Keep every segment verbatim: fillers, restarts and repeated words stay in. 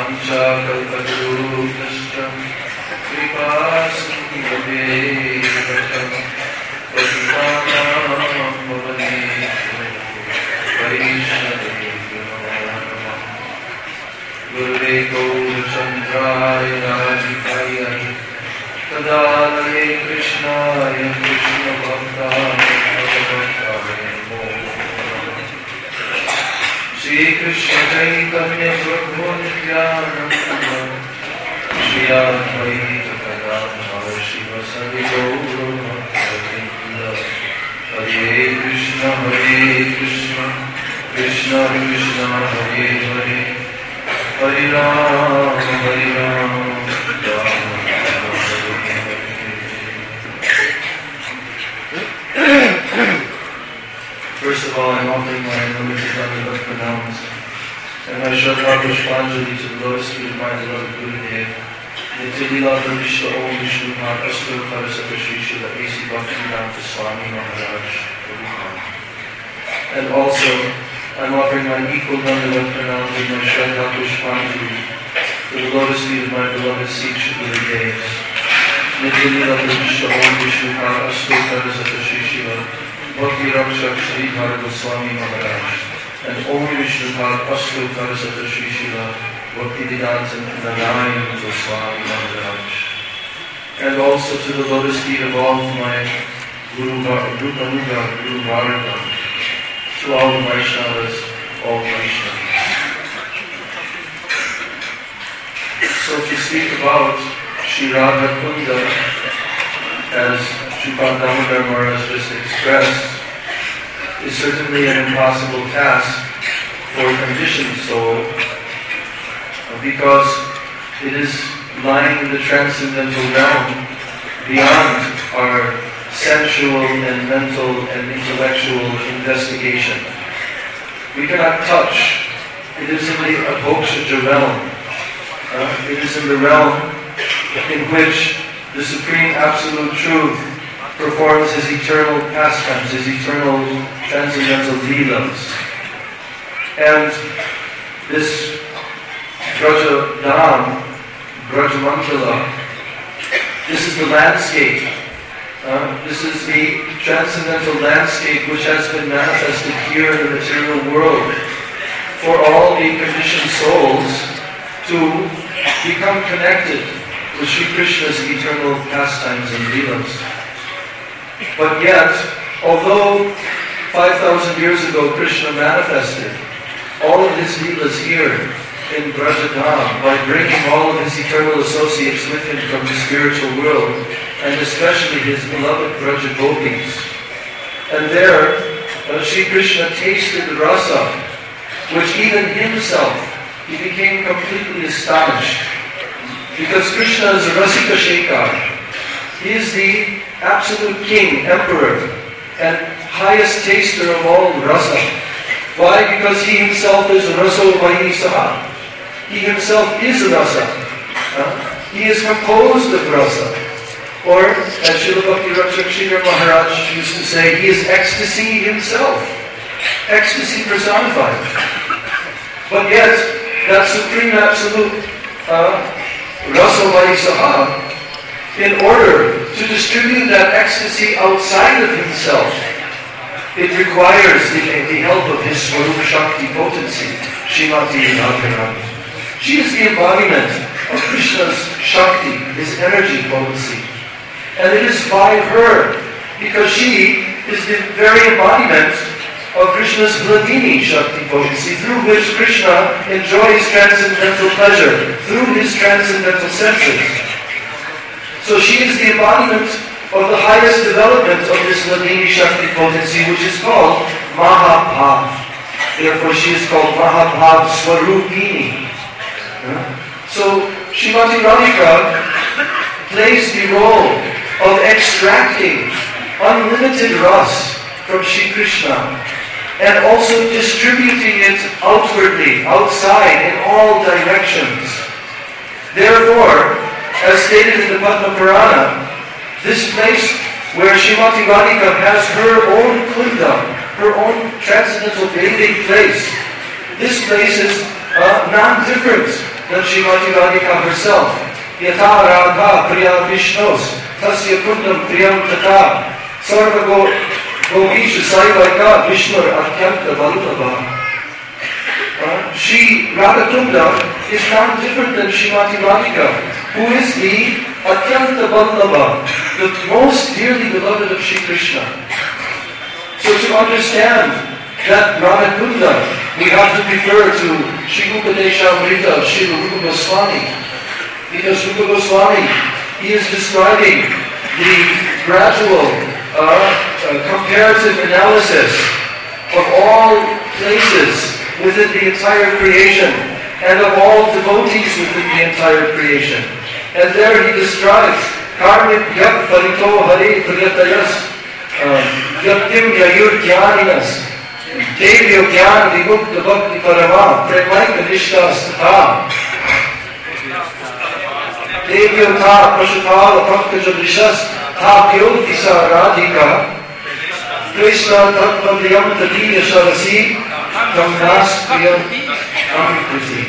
Vancha kalpatarubhyascha kripa sindhubheva patitanam pavanebhyo vaishnavebhyo namah. Gurve Gaurachandraya Rajikaya Tadalaya Krishnaya Krishna Bhaktaya Bhaktaya Namo. Shri Krishna Chaitanya Prabhu Nityananda Shri Advaita Gadadhara Shivasadi Gaura Bhakta Hare Krishna Hare Krishna Krishna Krishna Hare Hare Hare Rama Hare Rama Rama First of all, I'm offering my unlimited Dandavat pranams and my Shraddha Pushpanjali to the lotus feet of my beloved Gurudev, Nityalila Vishwa Om Vishnu Bhat Astu Karasaka Shri Srila A C Bhaktivedanta Swami Maharaj. And also, I'm offering my equal Dandavat pranams and my Shraddha Pushpanjali to the lotus feet of my beloved Sikh Shri Gurudevs, Nityalila Vishwa Om Vishnu Bhat Astu Karasaka Shri Srila Bhakti Rakshak Shri Bharata Goswami Maharaj, and Om Vishnu Bhat Astu Karasata Shri Srila Bhaktivedanta Narayan Goswami Maharaj. And also to the lotus feet of all my Guru Rupanuga, Guru Varga, to all the Vaishnavas, all Vaishnavas. So to speak about Shri Radha Kunda, as Sripad Damodar Maharaj just expressed, is certainly an impossible task for a conditioned soul, because it is lying in the transcendental realm beyond our sensual and mental and intellectual investigation. We cannot touch. It is in the Abhokshaja realm. Uh, it is in the realm in which the Supreme Absolute Truth performs His eternal pastimes, His eternal transcendental leelas. And this Braja Dham, Braja Mandala, this is the landscape. Uh, this is the transcendental landscape which has been manifested here in the material world for all the conditioned souls to become connected with Sri Krishna's eternal pastimes and leelas. But yet, although five thousand years ago Krishna manifested all of His leelas here in Brajadham by bringing all of His eternal associates with Him from the spiritual world, and especially His beloved Braja Gopis, and there uh, Sri Krishna tasted the rasa, which even Himself, He became completely astonished. Because Krishna is a Rasika Shekhar. He is the absolute king, emperor, and highest taster of all rasa. Why? Because He Himself is Raso Vahi Saha. He Himself is rasa. Uh, he is composed of rasa. Or, as Srila Bhakti Rakshak Sridhar Maharaj used to say, He is ecstasy Himself. Ecstasy personified. But yet, that Supreme Absolute uh, Rasa Vahisaha, in order to distribute that ecstasy outside of Himself, it requires the, the help of His Swarup Shakti potency, Srimati Radharani. She is the embodiment of Krishna's Shakti, His energy potency. And it is by her, because she is the very embodiment of Krishna's Vladini Shakti potency, through which Krishna enjoys transcendental pleasure, through His transcendental senses. So she is the embodiment of the highest development of this Vladini Shakti potency, which is called Mahabhav. Therefore she is called Mahabhav Swarupini. So Srimati Radhika plays the role of extracting unlimited ras from Sri Krishna, and also distributing it outwardly, outside, in all directions. Therefore, as stated in the Padma Purana, this place where Srimati Radhika has her own kunda, her own transcendental bathing place, this place is uh, non-different than Srimati Radhika herself. Yatha Radha Priya Vishnos Tasya Kundam Priyam Tata Sarva Govisha Saivaika Vishnur Atyanta Vallabha. Shri Radhakunda is not different than Srimati Radhika, who is the Atyanta Vallabha, the most dearly beloved of Shri Krishna. So to understand that Radhakunda, we have to refer to Shri Upadeshamrita of Shri Rupa Goswami. Because Rupa Goswami, he is describing the gradual uh, uh, comparative analysis of all places within the entire creation and of all devotees within the entire creation. And there he describes Karmit Yap Parito Hare Priyatayas Yaptim Yayur Jnaninas Devyo Jnana Vimukta Bhakti Parama Premaika Nishtas Tata Devyo Ta Prashutala Pankaj Rishas Ta Pyotisa Radhika Krishna Tattvam Tadiya Sharasi Kamnas Priyam Amriti.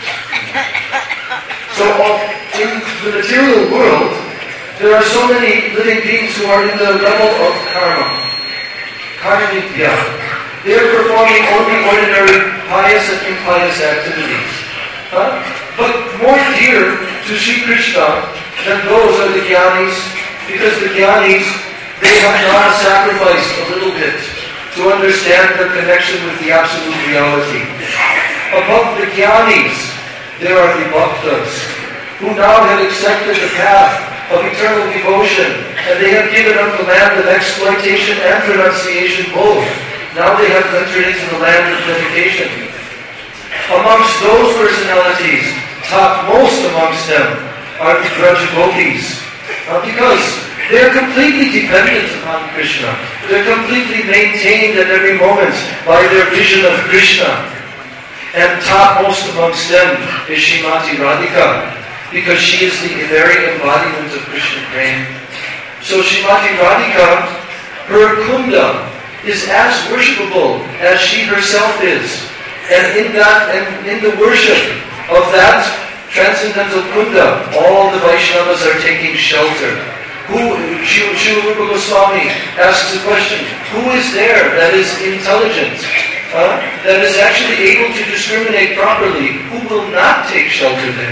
So in the material world, there are so many living beings who are in the level of karma, karma-nitya. They are performing only ordinary pious and impious activities. Huh? But more dear to Sri Krishna than those are the jnanis, because the jnanis, they have not sacrificed a little bit to understand their connection with the absolute reality. Above the jnanis, there are the bhaktas, who now have accepted the path of eternal devotion, and they have given up the land of exploitation and renunciation both. Now they have entered into the land of dedication. Amongst those personalities, topmost amongst them are the Braja Gopis, uh, because they're completely dependent upon Krishna. They're completely maintained at every moment by their vision of Krishna. And topmost amongst them is Srimati Radhika, because she is the very embodiment of Krishna prema. So Srimati Radhika, her kunda is as worshipable as she herself is. And in that, and in the worship of that transcendental kunda, all the Vaishnavas are taking shelter. Who, Srila Rupa Goswami asks the question, who is there that is intelligent, uh, that is actually able to discriminate properly, who will not take shelter there?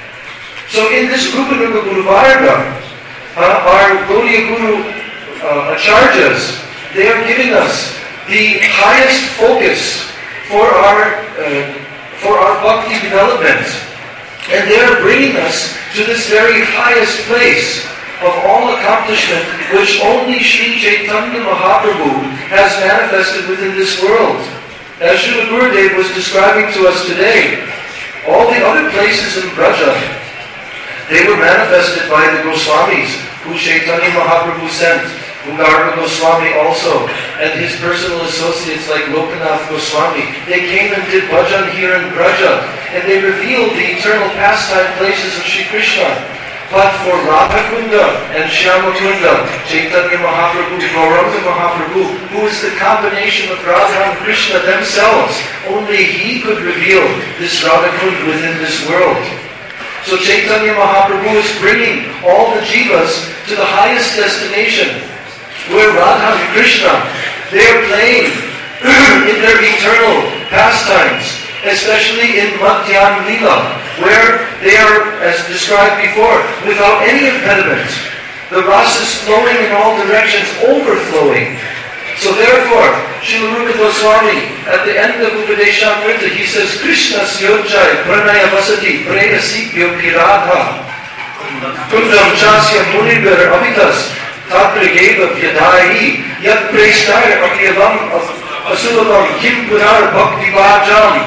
So in this Rupa Nuga Guru Varga, uh, our Gaudiya Guru uh, Acharyas, they are giving us the highest focus for our, uh, for our bhakti development. And they are bringing us to this very highest place of all accomplishment which only Sri Chaitanya Mahaprabhu has manifested within this world. As Srila Gurudev was describing to us today, all the other places in Braja, they were manifested by the Goswamis, who Chaitanya Mahaprabhu sent, Garbha Goswami also, and his personal associates like Lokanath Goswami. They came and did bhajan here in Braja, and they revealed the eternal pastime places of Sri Krishna. But for Radhakunda and Shyamakunda, Chaitanya Mahaprabhu, Gauranga Mahaprabhu, who is the combination of Radha and Krishna themselves, only he could reveal this Radhakunda within this world. So Chaitanya Mahaprabhu is bringing all the jivas to the highest destination, where Radha and Krishna, they are playing in their eternal pastimes, especially in Madhyan Lila, where they are, as described before, without any impediment. The ras is flowing in all directions, overflowing. So therefore, Srila Rupa Goswami, at the end of Upadeshamrita, he says, Krishna syojjai pranaya vasati preyasibhyo piradha kundam chasya munibhar avitas tatra yeva vyadai yat preshtair akyavam asulabam kim punar bhakti vajam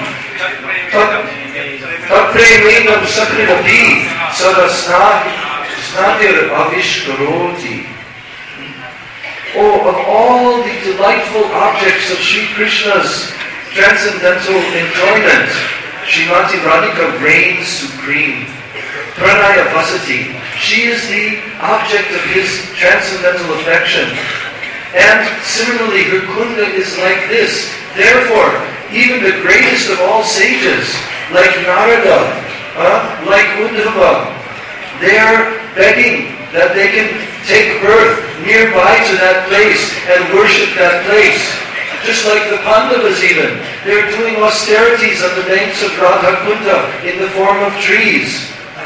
Tapremenam sakridapi sadasnadir avishkaroti. Oh, of all the delightful objects of Sri Krishna's transcendental enjoyment, Srimati Radhika reigns supreme. Pranaya Vasati. She is the object of his transcendental affection. And similarly, her kunda is like this. Therefore, even the greatest of all sages, like Narada, uh, like Uddhava. They are begging that they can take birth nearby to that place and worship that place. Just like the Pandavas even. They're doing austerities on the banks of Radha Kunda in the form of trees.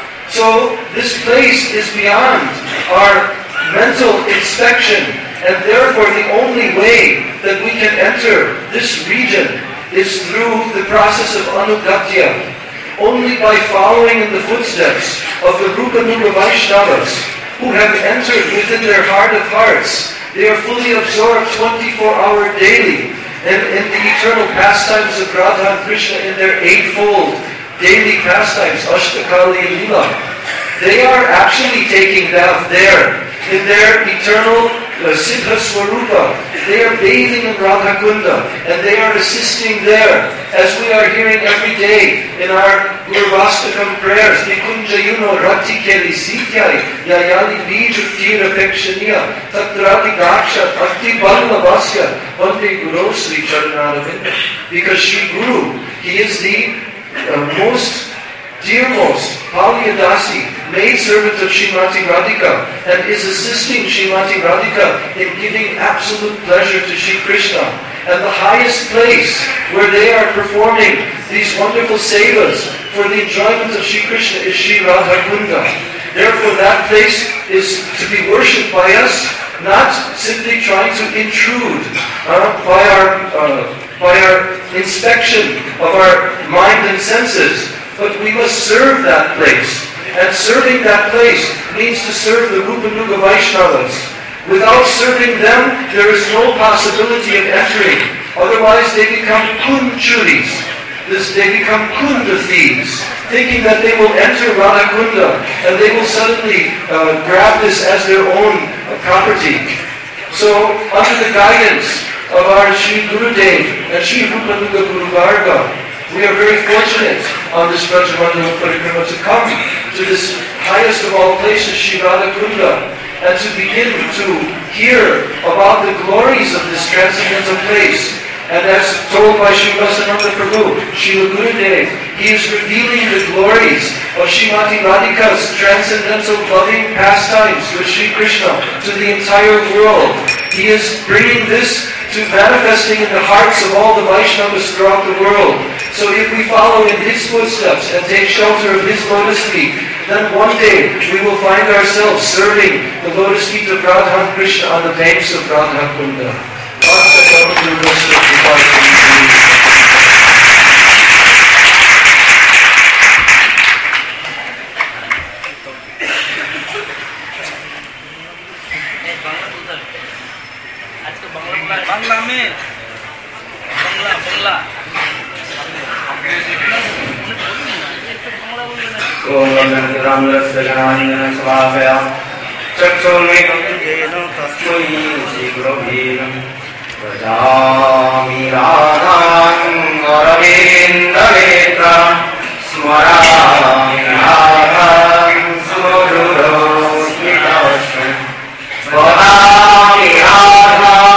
So this place is beyond our mental inspection, and therefore the only way that we can enter this region is through the process of Anugatya. Only by following in the footsteps of the Rupa Nuga Vaishnavas who have entered within their heart of hearts. They are fully absorbed twenty-four hour daily in, in the eternal pastimes of Radha and Krishna in their eightfold daily pastimes, Ashtakali and Lila. They are actually taking bath there in their eternal uh, Siddha Swarupa. They are bathing in Radha Kunda and they are assisting there, as we are hearing every day in our Gurvastakam prayers. Nikunja yuno rati keli sityai yayali biju tira pekshaniya tatrati gakshat ati balma vasya bande guru Sri Charanaravinda. Because Sri Guru, he is the uh, most dearmost Palyadasi, maid servant of Srimati Radhika, and is assisting Srimati Radhika in giving absolute pleasure to Sri Krishna. And the highest place where they are performing these wonderful sevas for the enjoyment of Sri Krishna is Sri Radha Kunda. Therefore that place is to be worshipped by us, not simply trying to intrude uh, by our uh, by our inspection of our mind and senses, but we must serve that place. And serving that place means to serve the Rupa Nuga Vaishnavas. Without serving them, there is no possibility of entering. Otherwise, they become kunchuris. This, they become kunda thieves, thinking that they will enter Radha Kunda and they will suddenly uh, grab this as their own uh, property. So, under the guidance of our Sri Gurudev and Sri Rupa Nuga Guru Varga, we are very fortunate on this Brajamandala Parikrama to come to this highest of all places, Sri Radha Kunda, and to begin to hear about the glories of this transcendental place. And as told by Sri Vasananda Prabhu, Sri Gurudev, he is revealing the glories of Srimati Radhika's transcendental loving pastimes with Sri Krishna to the entire world. He is bringing this to manifesting in the hearts of all the Vaishnavas throughout the world. So if we follow in his footsteps and take shelter of his lotus feet, then one day we will find ourselves serving the lotus feet of Radha and Krishna on the banks of Radha Kunda. Bangla में बांग्ला बांग्ला ओम राम लक्ष्मण स्वाभया चक्षुर्मेघेन तस्मै श्रीगुरवे प्रजामि राधां अरविन्दनेत्रं स्मरामि राधां सुमधुरस्मितस्मितं वदामि राधां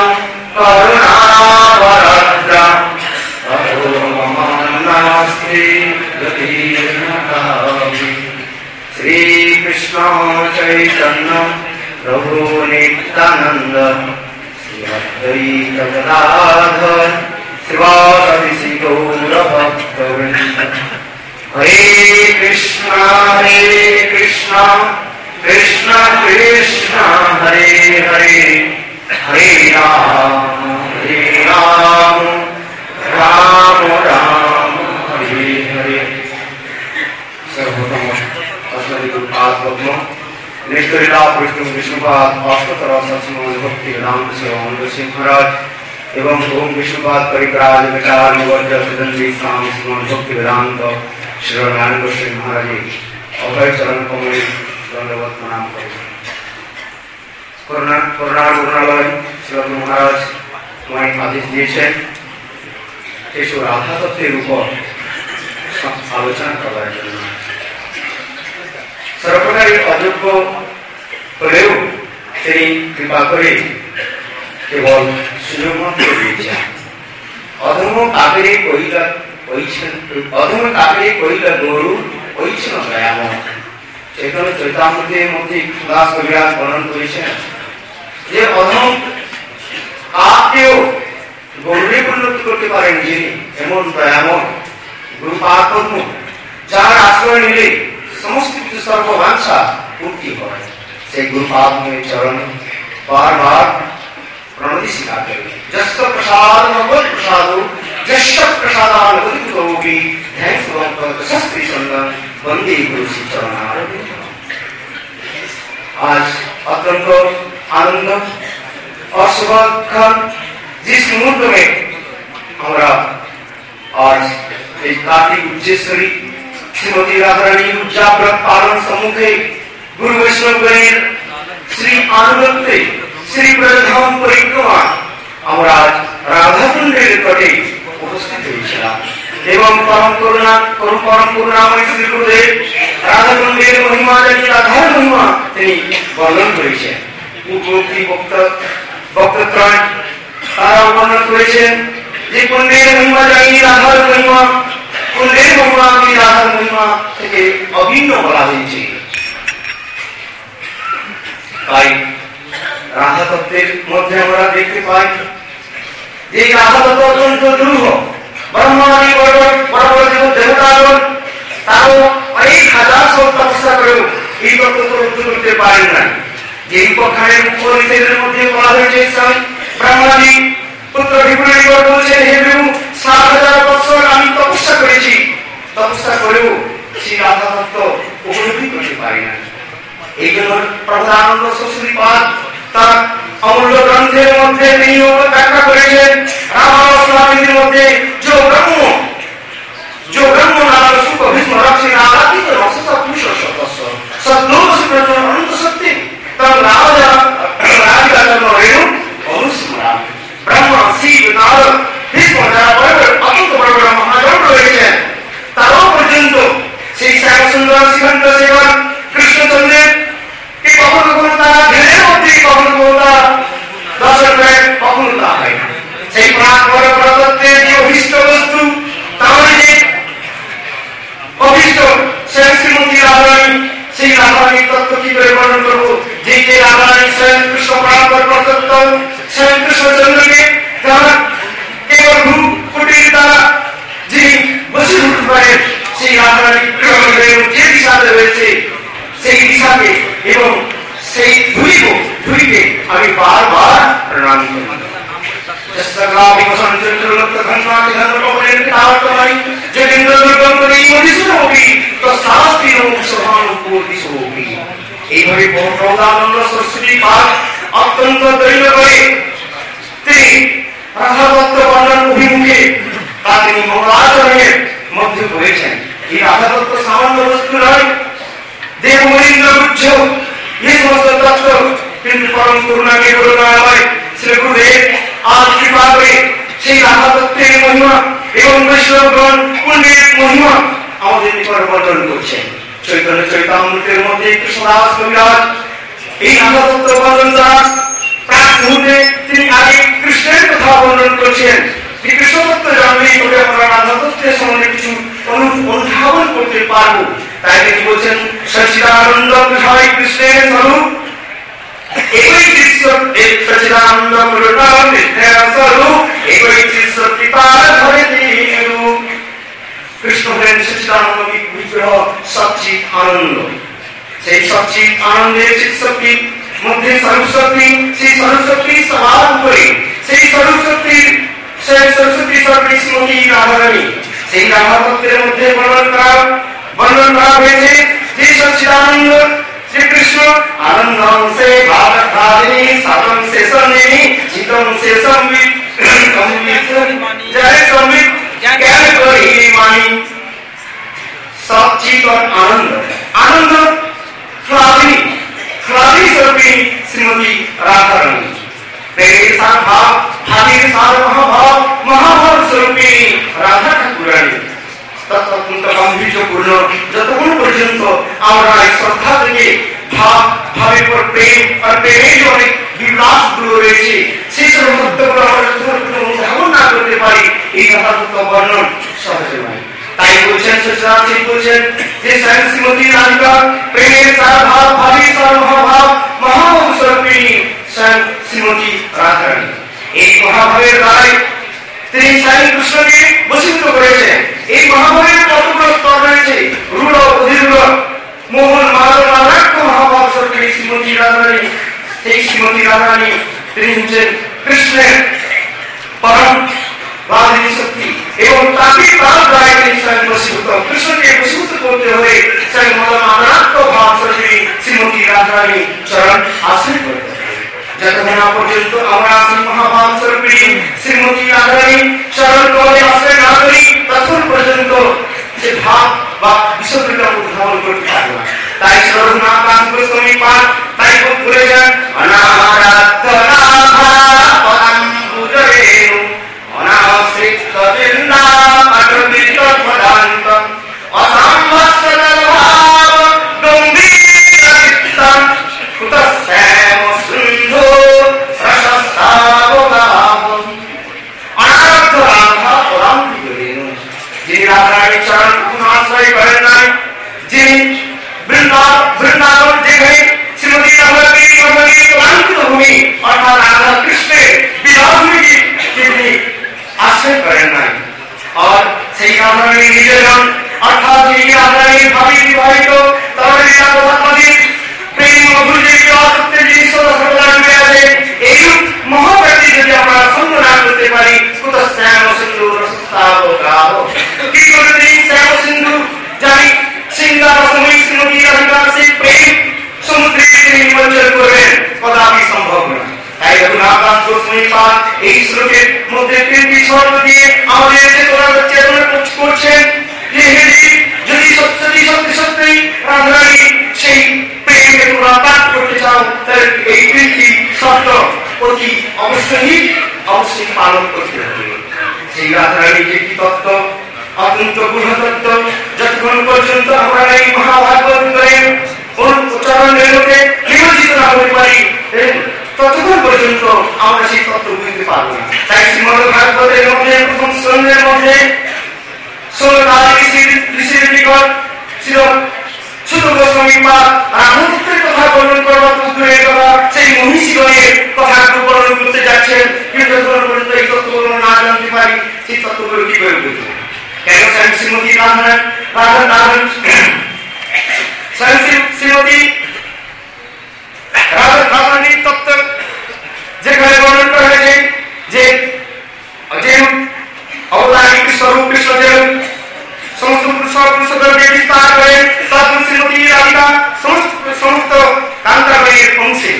करुणावरद्रं ततो मम नास्ति गतिर्नकामि। श्री कृष्ण चैतन्य प्रभु नित्यानंद श्री अद्वैत गदाधर शिवासि गौरभक्तवृन्द। हरे कृष्ण हरे कृष्ण कृष्ण कृष्ण हरे हरे हरे राम हरे राम राम राम हरे हरे। सर्वप्रथम अस्मदीगुरुपाद ब्रह्म निष्करिला विष्णु विष्णुपाद अष्टोत्तर सत्संग भक्ति वेदांत सेवानंद सिंह महाराज एवं ओम विष्णुपाद परिक्राज विचार निवर्ज सिद्धि स्वामी श्रीमान भक्ति वेदांत श्री नारायण गोस्वामी महाराज अभय चरण कमल दंडवत प्रणाम करें। করুণা করুণার করুণালয় শ্রীমদ মহারাজ তোমায় আদেশ দিয়েছেন এসব রাধা তত্ত্বের উপর আলোচনা করার জন্য। সর্বপ্রকারের অযোগ্য হলেও তিনি কৃপা করে কেবল সুযোগ মাত্র দিয়েছেন। অধম কাকেরে কইলা কইছেন অধম কাকেরে কইলা গরু ওই ছিল দয়াময়। চৈতন্য চৈতামৃতের মধ্যে দাস কবিরাজ বর্ণন করেছেন যে অধম কাকেও গৌরবে পরিণত করতে পারেন যিনি, এমন দয়াময় গুরু পাদ পদ্ম, যার আশ্রয় নিলে সমস্ত কিছু সর্ববাঞ্ছা পূর্তি হয়। সেই গুরু পাদমের চরণে বারবার প্রণতি স্বীকার করি। যস্য প্রসাদ ভগবৎ প্রসাদ যস্য প্রসাদান অধিকতোপি ধ্যান সুরন্ত শাস্ত্রী সন্ধান বন্দে গুরু শ্রী চরণারবিন্দ। আজ অত্যন্ত আনন্দ और सौभाग्य जिस मुहूर्त में हमारा आज एक कार्तिक उच्चेश्वरी श्रीमती राधा रानी जागृत पालन सम्मुखे गुरु वैष्णव गणेर श्री आनंद श्री ब्रजधाम परिक्रमा আমরা আজ রাধাকুণ্ডের তটে উপস্থিত হয়েছিলাম এবং পরম করুণা করুণ পরম করুণাময় শ্রী গুরুদেব রাধাকুণ্ডের মহিমা জানি রাধার মহিমা তিনি বর্ণন করেছেন। পূর্ববর্তী বক্তা বক্তৃতায় তারা বর্ণনা করেছেন যে কুণ্ডের মহিমা জানি রাধার মহিমা, কুণ্ডের মহিমা আমি রাধার মহিমা থেকে অভিন্ন বলা হয়েছে। তাই রাধা তত্ত্বের মধ্যে আমরা দেখতে পাই যে রাধা তত্ত্ব অত্যন্ত দুর্লভ। ব্রহ্মাদি বড় বড় বড় দেবতাগণ তারও অনেক হাজার সব তপস্যা করেও এই তত্ত্ব উত্তর করতে পারেন না। যে উপখানের উপনিষদের মধ্যে বলা হয়েছে ব্রহ্মাদি পুত্র বিপুলের বলছেন হে প্রভু সাত হাজার বছর আমি তপস্যা করেছি, তপস্যা করেও সেই রাধা তত্ত্ব উপলব্ধি করতে পারি না। এই জন্য প্রধানন্দ সরস্বতীপাদ তার অমূল্য গ্রন্থের মধ্যে তিনি ব্যাখ্যা করেছেন রামানুজের মধ্যে जो ब्रह्म जो ब्रह्म नाम सुख भीष्म रक्षे नारातीत रसस पुरुष सतस्व सद्लोक सुप्रजन अनंत सत्य तम राजा राजा जन्म रेणु अनुस्मरा ब्रह्म शिव नारद भीष्म যারা বড় অত্যন্ত বড় বড় মহাজন রয়েছেন তারাও পর্যন্ত সেই শ্যাম সুন্দর শ্রীকান্ত সেবা কৃষ্ণচন্দ্রের কে কখনো কখনো তারা ধ্যানের মধ্যে কখনো কখনো তারা দর্শন করে কখনো তা হয় না। সেই প্রাণ বড় বড় তত্ত্বের যে অভিষ্ট বস্তু তার যে অভিষ্ট সেই শ্রীমতী রাধারানী, সেই রাধারানীর তত্ত্ব কি করে বর্ণন করবো? যে যে রাধারানী স্বয়ং কৃষ্ণ প্রাণ তত্ত্ব স্বয়ং কৃষ্ণচন্দ্রকে যারা কেবল রূপ কুটির দ্বারা যিনি বসে উঠতে পারেন সেই রাধারানী যে দিশাতে রয়েছে সেই দিশাকে এবং সেই ধুইব ধুইকে আমি বারবার প্রণাম করি। এইভাবে প্রদানন্দ সরস্বতীপাদ অত্যন্ত দৈন্য করে তিনি রাধাতত্ত্ব বর্ণন অভিমুখে তা তিনি মঙ্গলাচরণের মধ্যে করেছেন। এই রাধাতত্ত্ব সামান্য বস্তু নয়, দেব মনীন্দ্র গুচ্ছ এই সমস্ত তত্ত্ব কিন্তু পরম করুণাকে করুণাময় শ্রী গুরুদেব আজ কৃপা করে সেই রাধা তত্ত্বের মহিমা এবং বৈষ্ণবগণ পুণ্যের মহিমা আমাদের নিকট বর্ণন করছেন। চৈতন্য চৈতামৃতের মধ্যে কৃষ্ণদাস কবিরাজ এই রাধা তত্ত্ব বর্ণন দ্বারা প্রাক মুহূর্তে তিনি আগে কৃষ্ণের কথা বর্ণন করছেন। এই কৃষ্ণ তত্ত্ব জানলেই তবে আমরা রাধা তত্ত্বের সম্বন্ধে কিছু অনুধাবন করতে পারবো। তাই তিনি বলছেন সচ্চিদানন্দ হয় কৃষ্ণের স্বরূপ, একই দৃশ্য এক সচ্চিদানন্দ পুরুষার কৃষ্ণের স্বরূপ, একই দৃশ্য পিতার ধরে রূপ। কৃষ্ণ হলেন সচ্চিদানন্দ বিগ্রহ, সচ্চিদ আনন্দ। সেই সচ্চিদ আনন্দের চিৎশক্তির মধ্যে স্বরূপ শক্তি, সেই স্বরূপ শক্তির স্বভাব করে সেই স্বরূপ শক্তির সেই সরস্বতী স্বরূপী শ্রীমতী রাধারানী সেই রাধা তত্ত্বের মধ্যে বর্ণন করা বর্ণন করা হয়েছে যে সচ্চিদানন্দ শ্রীকৃষ্ণ আনন্দম সে ভাবধারিণী সাতম সে সন্নিধি চিতম সে সম্বিত জয় সম্বিত জ্ঞান করি মানি সচ্চিদ আনন্দ আনন্দ ফ্লাবিনী ফ্লাবিনী স্বরূপী শ্রীমতী রাধারানী প্রেমের সার ভাব ভাবের সার মহাভাব মহাভাব স্বরূপী রাধা ঠাকুরানী তত্ত্বন্ত গাম্ভীর্যপূর্ণ যতক্ষণ পর্যন্ত আমরা শ্রদ্ধা থেকে ভাব ভাবের পর প্রেম আর প্রেমের যে অনেক বিলাস গুলো রয়েছে সেই সব তত্ত্বগুলো আমরা যতক্ষণ অনুধাবন না করতে পারি এই রাধা তত্ত্ব বর্ণন সহজে নয়। তাই বলছেন সচিরাম সিং বলছেন যে স্বয়ং শ্রীমতী রাধিকা প্রেমের সারভাব ভাবী সর্বভাব মহাভাব স্বরূপিণী স্বয়ং শ্রীমতী রাধারানী। এই মহাভাবের দ্বারাই তিনি স্বয়ং কৃষ্ণকে বশীভূত করেছেন। এই মহাভাবের কতগুলো স্তর রয়েছে, রূঢ় অধিরূঢ় মোহন মাধব মালাক্ষ মহাভাব স্বরূপিণী শ্রীমতী রাধারানী। এই শ্রীমতী রাধারানী তিনি হচ্ছেন কৃষ্ণের পরম বাদিনী শক্তি এবং তাকে তার দ্বারা তিনি স্বয়ং বশীভূত। কৃষ্ণকে বশীভূত করতে হলে স্বয়ং মাধব ভাব স্বরূপিণী শ্রীমতী রাধারানী চরণ আশ্রয় করতে হবে। যতক্ষণ না পর্যন্ত আমরা শ্রী মহাভাব স্বরূপিণী শ্রীমতী রাধারানী চরণ কমলে আশ্রয় না করি, ততক্ষণ পর্যন্ত সে ভাব বা বিশ্ববিদ্যা উদ্ভাবন করতে পারবো না। তাই সরনাথ দাস গোস্বামী পাঠ তাই বলেছেন অনারাধ্য নাভা পরম পূজয়েন অনাশ্রিত বৃন্দা অটবিত পদান্ত অসম্ভস্বদল ভাব গম্ভীরচিত্তম কুতশ্যাম সিন্ধু রসস্তাবগাহ। অনারাধ্য নাভা পরম পূজয়েন, যিনি রাধারানীর চরণ কখনো আশ্রয় করেন নাই, যিনি বৃন্দাবন যেখানে শ্রীমতী রাধারানী ক্লান্তিত ভূমি অর্থাৎ রাধা কৃষ্ণের বিলাসভূমিকে তিনি আশ্রয় করেন নাই, আর সেই রাধারানী নিজেজন অর্থাৎ যিনি রাধারানীর ভাবে বিবাহিত তাদের প্রেম মধুর্যের আসক্তের যে সদা ডুবে আছে, এইরূপ মহাব্যক্তি যদি আমরা সঙ্গ না করতে পারি, কোথাও শ্যাম সিন্ধু রসস্তাবগাহ, কি করে তিনি শ্যাম সিন্ধু জানি সিংহাসময়ী শ্রীমতী রাধিকার সেই প্রেম সমুদ্রে তিনি নিমজ্জন করবেন, কদাপি সম্ভব নয়। তাই রঘুনাথ দাস গোস্বামী পাঠ এই শ্লোকের মধ্যে তিনটি শর্ত দিয়ে আমাদের চেতনা চেতনা করছেন যে যদি সত্যি সত্যি সত্যি রাধারানী সেই প্রেমকে তোমরা প্রাপ্ত করতে চাও, তাহলে এই তিনটি শর্ত অতি অবশ্যই অবশ্যই পালন করতে হবে। সেই রাধারানীর যে কি তত্ত্ব, অত্যন্ত গুণতত্ত্ব, যতক্ষণ পর্যন্ত আমরা এই মহাভাগবত করে উচ্চারণের মধ্যে নিয়োজিত না হতে পারি, ততক্ষণ পর্যন্ত আমরা সেই তত্ত্ব বুঝতে পারবো না। তাই শ্রীমদ ভাগবতের মধ্যে প্রথম স্কন্ধের মধ্যে ঋষির নিকট ছিল শুধু গোস্বামী পাঠ রাধাতত্ত্বের কথা বর্ণন করবার উদ্যোগের কথা, সেই মহিষীগণের কথা বর্ণন করতে যাচ্ছেন, কিন্তু যতক্ষণ পর্যন্ত এই তত্ত্বগুলো না জানতে পারি, সেই তত্ত্বগুলো কি করে বুঝবো? কেন শ্রীমতী রাধারানী শ্রীমতী রাধারানীর তত্ত্ব যেখানে বর্ণন করা হয়েছে যে অবতারিক স্বরূপ কৃষ্ণ যেরূপ সমস্ত পুরুষদেরকে বিস্তার করেন, তখন শ্রীমতী রাধিকা সমস্ত কান্তাবাইয়ের অংশে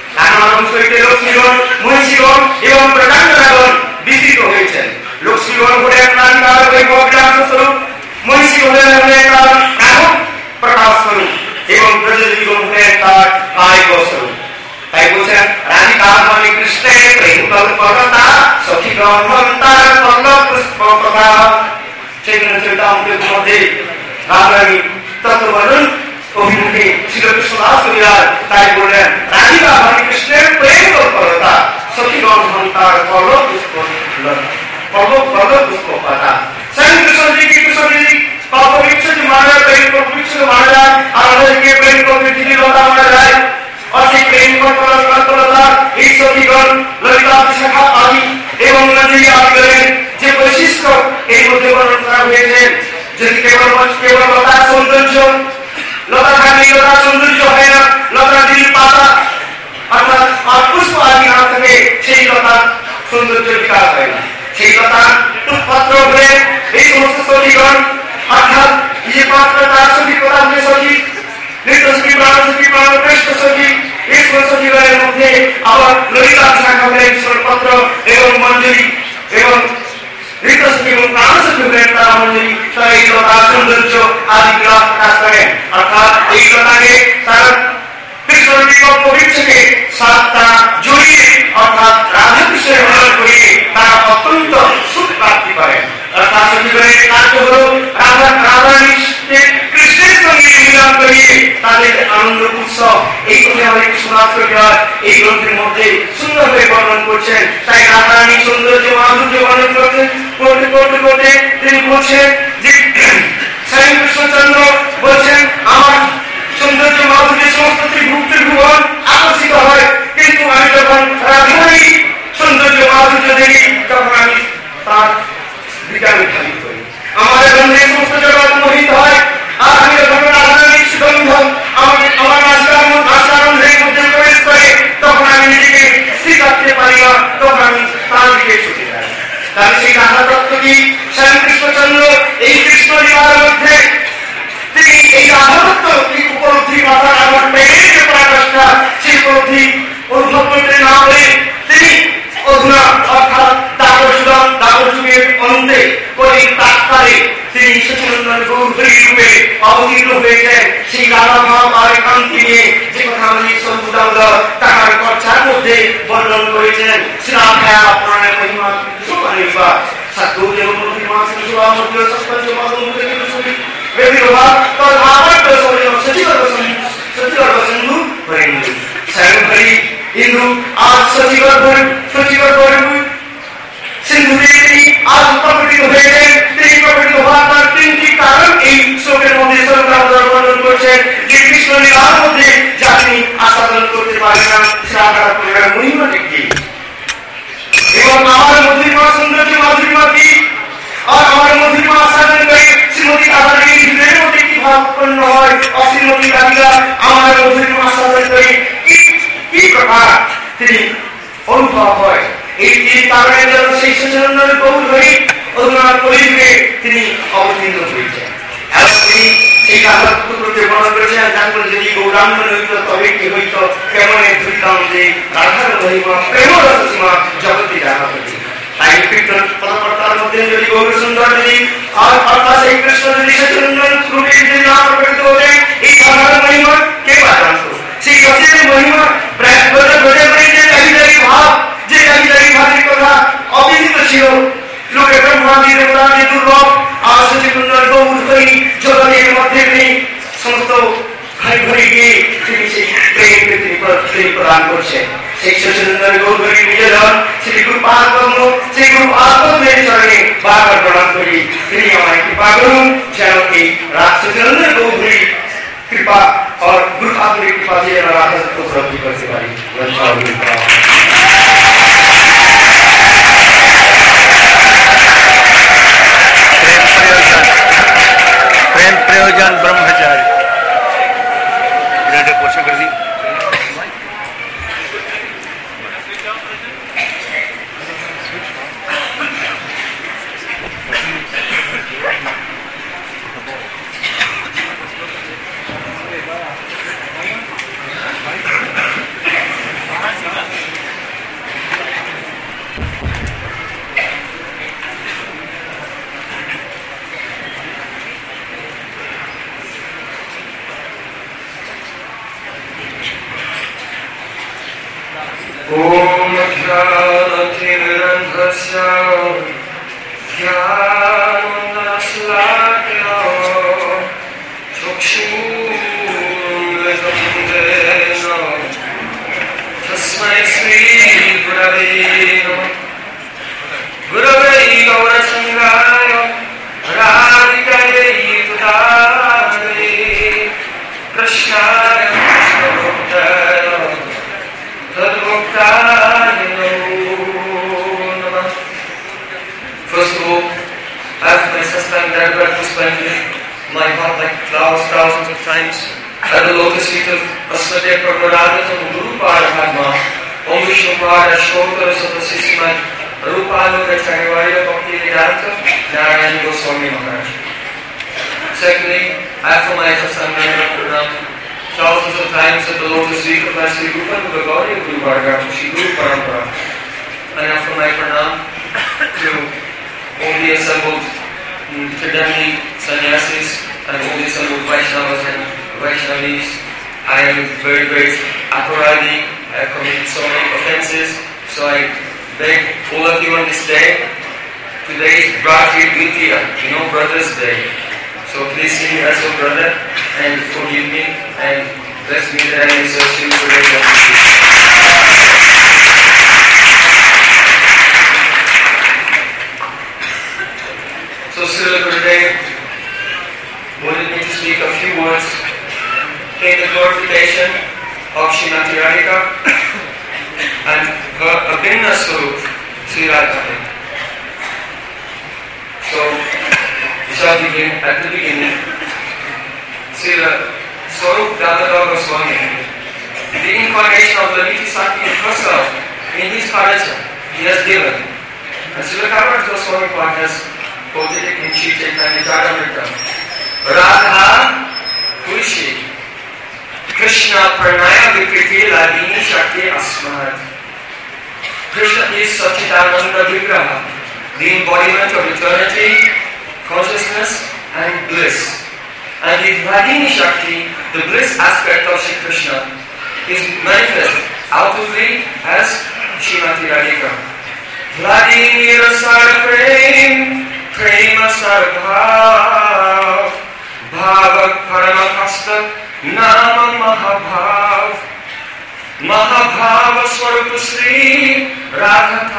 লক্ষ্মীগণ, মহিষীগণ এবং প্রকাণ্ডগণ বিস্তৃত হয়েছেন। লক্ষ্মীগণ হলেন রাধিকার বৈভব বিলাস স্বরূপ, মহিষী হলেন হলেন তার একক প্রকাশ স্বরূপ এবং ব্রজজীগণ হলেন তার কায়িক স্বরূপ। তাই বলছেন রাধিকার মানে কৃষ্ণের প্রেম কল্পতা, সখীগণ হন তার পল্লব পুষ্প কথা। সেখানে চৈতামৃতের মধ্যে রাধারানী তত্ত্ববর্ণন অভিমুখে ছিল কৃষ্ণদাস কবিরাজ, তাই বললেন রাধিকা মানে কৃষ্ণের প্রেম কল্পতা, সখীগণ হন তার পল্লব পুষ্প পল্লব পল্লব পুষ্প কথা। স্বয়ং কৃষ্ণজি কি কৃষ্ণজি কল্পবৃক্ষ যে মারা যায়, প্রেম কল্পবৃক্ষ মারা যায়, আর আমাদেরকে প্রেম কল্পবৃক্ষ লতা মারা যায়, আর সেই প্রেম কল্পলতা এই সখীগণ ললিতা শাখা আদি এবং নদী আদিগণের যে বৈশিষ্ট্য এই মধ্যে বর্ণন করা হয়েছে। যদি কেবল কেবল লতার সৌন্দর্য, লতা থাকলে লতার সৌন্দর্য হয় না, লতা দিল পাতা অর্থাৎ আর পুষ্প আদি না থাকে সেই লতার সৌন্দর্য বিকাশ হয় না। সেই লতার উৎপত্র হয়ে এই সমস্ত সখীগণ অর্থাৎ যে পাত্র তার সখী প্রধান যে সখী নৃত্য সখী, প্রাণ সখী, প্রাণপ্রেষ্ঠ সখী, এই সমস্ত সখীগণের মধ্যে আবার ললিতা শাখা হলেন সর্বপত্র এবং মঞ্জুরি এবং নৃত্য সখী এবং প্রাণ সখী হলেন তারা মঞ্জুরি। তারা এই লতার সৌন্দর্য আদি বিকাশ প্রকাশ করেন, অর্থাৎ এই লতাকে তারা কৃষ্ণের বিকল্প বৃক্ষকে সাতটা জড়িয়ে অর্থাৎ রাধা কৃষ্ণের হরণ করিয়ে তারা অত্যন্ত সুখ প্রাপ্তি করেন। অর্থাৎ সখীগণের কার্য হল রাধা রাধারানী কৃষ্ণের সঙ্গে মিলন করিয়ে তাদের আনন্দ উৎসব। এই কথা আমাদের কৃষ্ণদাস কবিরাজ এই গ্রন্থের মধ্যে সুন্দরভাবে বর্ণন করছেন। তাই রাধারানী সৌন্দর্য মাধুর্য বর্ণন করছেন করতে করতে করতে তিনি বলছেন যে স্বয়ং কৃষ্ণচন্দ্র বলছেন আমার সৌন্দর্য মাধুর্য সমস্ত ত্রিভুব ত্রিভুবন আকর্ষিত হয়, কিন্তু আমি যখন রাধারই সৌন্দর্য মাধুর্য দেখি তখন আমি তার বিকালে খালি করি। আমার গন্ধে সমস্ত জগৎ মোহিত হয়, আর আমি যখন রাধারই সুগন্ধ আমাকে আমার আস্তারন্ধের মধ্যে প্রবেশ করে তখন আমি নিজেকে স্থির রাখতে পারি না, তখন আমি তার দিকে ছুটে যাই। তাহলে সেই রাধা তত্ত্বটি স্বয়ং কৃষ্ণচন্দ্র এই কৃষ্ণ লীলার মধ্যে তিনি এই রাধা তত্ত্ব উপলব্ধি মাথার আমার প্রেমের যে পরাকাষ্ঠা সেই উপলব্ধি অনুভব করতে না হলে তিনি অধুনা অর্থাৎ দ্বাদশ যুগ দ্বাদশ যুগের অন্তে কলির প্রাক্কালে তিনি সচিনন্দন গৌরহরি রূপে অবতীর্ণ হয়েছেন। সেই রাধা ভাব আর কান্তি নিয়ে যে কথা আমি সর্বদাঙ্গ তাহার চর্চার মধ্যে বর্ণন করেছেন। শ্রীরাধা পুরাণের মহিমা সুপানিবা সাধু এবং মহিমা সুবা মধ্যে সস্পঞ্চ মাধব মুখে সুবি বেবিরোভা তদ আবার তো সরিয় সচিবর বসন সচিবর বসন্ধু হরিন্দু স্বয়ং হরি ইন্দু আজ সচিবর ভর সচিবর ভরবু সিন্ধু তিনি আজ প্রকটিত হয়েছেন। তিনি প্রকটিত হওয়ার তার তিনটি কারণ এই শ্লোকের মধ্যে সরকার বর্ণন করছেন যে কৃষ্ণ লীলার মধ্যে যা তিনি আস্বাদন করতে পারবেন না শ্রীরাধার পরিবারের মহিমাটি কি এবং আমার মধুরিমা সৌন্দর্য মাধুরিমা কি আর আমার মধুরিমা আস্বাদন করে শ্রীমতী রাধার এই হৃদয়ের মধ্যে কি ভাব উৎপন্ন হয়, অশ্রীমতী রাধিকা আমার মধুরিমা আস্বাদন করে কি কি প্রকার তিনি অনুভব হয়। এই তিন কারণের জন্য সেই সচিনন্দন গৌরহরি অধুনা কলিযুগে তিনি অবতীর্ণ হয়েছেন। এবং তিনি এই রাধাতত্ত্ব করতে বর্ণন করেছেন জানবেন যদি গৌরাঙ্গ হইত তবে কি হইত কেমন ধরিতাম যে রাধার মহিমা প্রেম রসসীমা জগতি রাধাপতি। তাই কীর্তন পদকর্তার মধ্যে যদি গৌর সুন্দর যদি আর অর্থাৎ সেই কৃষ্ণ যদি সচিনন্দন রূপে যদি না প্রকটিত হতেন এই রাধার মহিমা কে বা জানত? সেই রসের মহিমা প্রায় বোঝা বোঝা করে যে কাহিদারি ভাব যে কাহিদারি ভাবের কথা অবিদিত ছিল। লোকে ব্রহ্মাদি দেবতাদি দুর্লভ আর সচিনন্দন গৌরহরি জগতের মধ্যে নেই সমস্ত ঘরে ঘরে গিয়ে তিনি সেই প্রেমকে তিনি প্রদান করছেন। সেই সচিনন্দন গৌরহরি নিজের শ্রী গুরু পাদপদ্ম সেই গুরু পাদপদ্মের চরণে বারবার প্রণাম করি তিনি আমায় কৃপা করুন যেন এই রাজ সচিনন্দন গৌরহরি কৃপা और गुरु आपकी कृपा से राधा को उपलब्धि कर सकते हैं। प्रेम प्रयोजन ब्रह्मचारी इन्होंने पोषण कर दी। ओम ज्ञानतिमिरन्धस्य ज्ञाननाशलाकया चक्षुरुन्मिलितं तस्मै श्रीगुरवे नमः। गुरवे गौरसङ्गाय राधिकायै तुदारे कृष्णाय कृष्णभक्ताय First of all, after my sister and their breakfast splendid, my heart like flowers thousands of times at the lotus feet of Aswadya Prabhupada and Guru Pada Padma, Om Vishnu Pada Shokara Satasisima, Rupalo Rachayavaya Bhakti Vedanta, Narayana Goswami Maharaj. Secondly, after my sister and their breakfast thousands of times at the lotus feet of my Sri Rupa Gugagari and Guru Varga, Shri Guru Parampara. And after my pranam to all the assembled Tridani sannyasis and all the assembled Vaishnavas and Vaishnavis, I am very great aparadi. I have committed so many offenses, so I beg all of you on this day. Today is Bhakti Dvitiya, you know, Brother's Day. So please see me as your brother and forgive me and bless me that I may serve you for the incarnation of Srimati Radhika and her Abhinna Swarup, Sri Radharani. So, we shall begin at the beginning. Sri Swarup Damodar Goswami, the incarnation of Lalita Sakti herself, in his Karacha, he has given. And Srila Kaviraj Goswami has quoted it in Sri Chaitanya Charitamrita. Radha Kushi Krishna Pranaya Vikriti Ladini Shakti Asmat. Krishna is Satchidananda Vigraha, the embodiment of eternity, consciousness and bliss. And the Ladini Shakti, the bliss aspect of Shri Krishna, is manifest outwardly as Srimati Radhika. Vladimir Sar Prem, Prema Sar Bhav, Bhava Paramakasta, Nama Mahabhav, Mahabhava Swarupa Sri Radha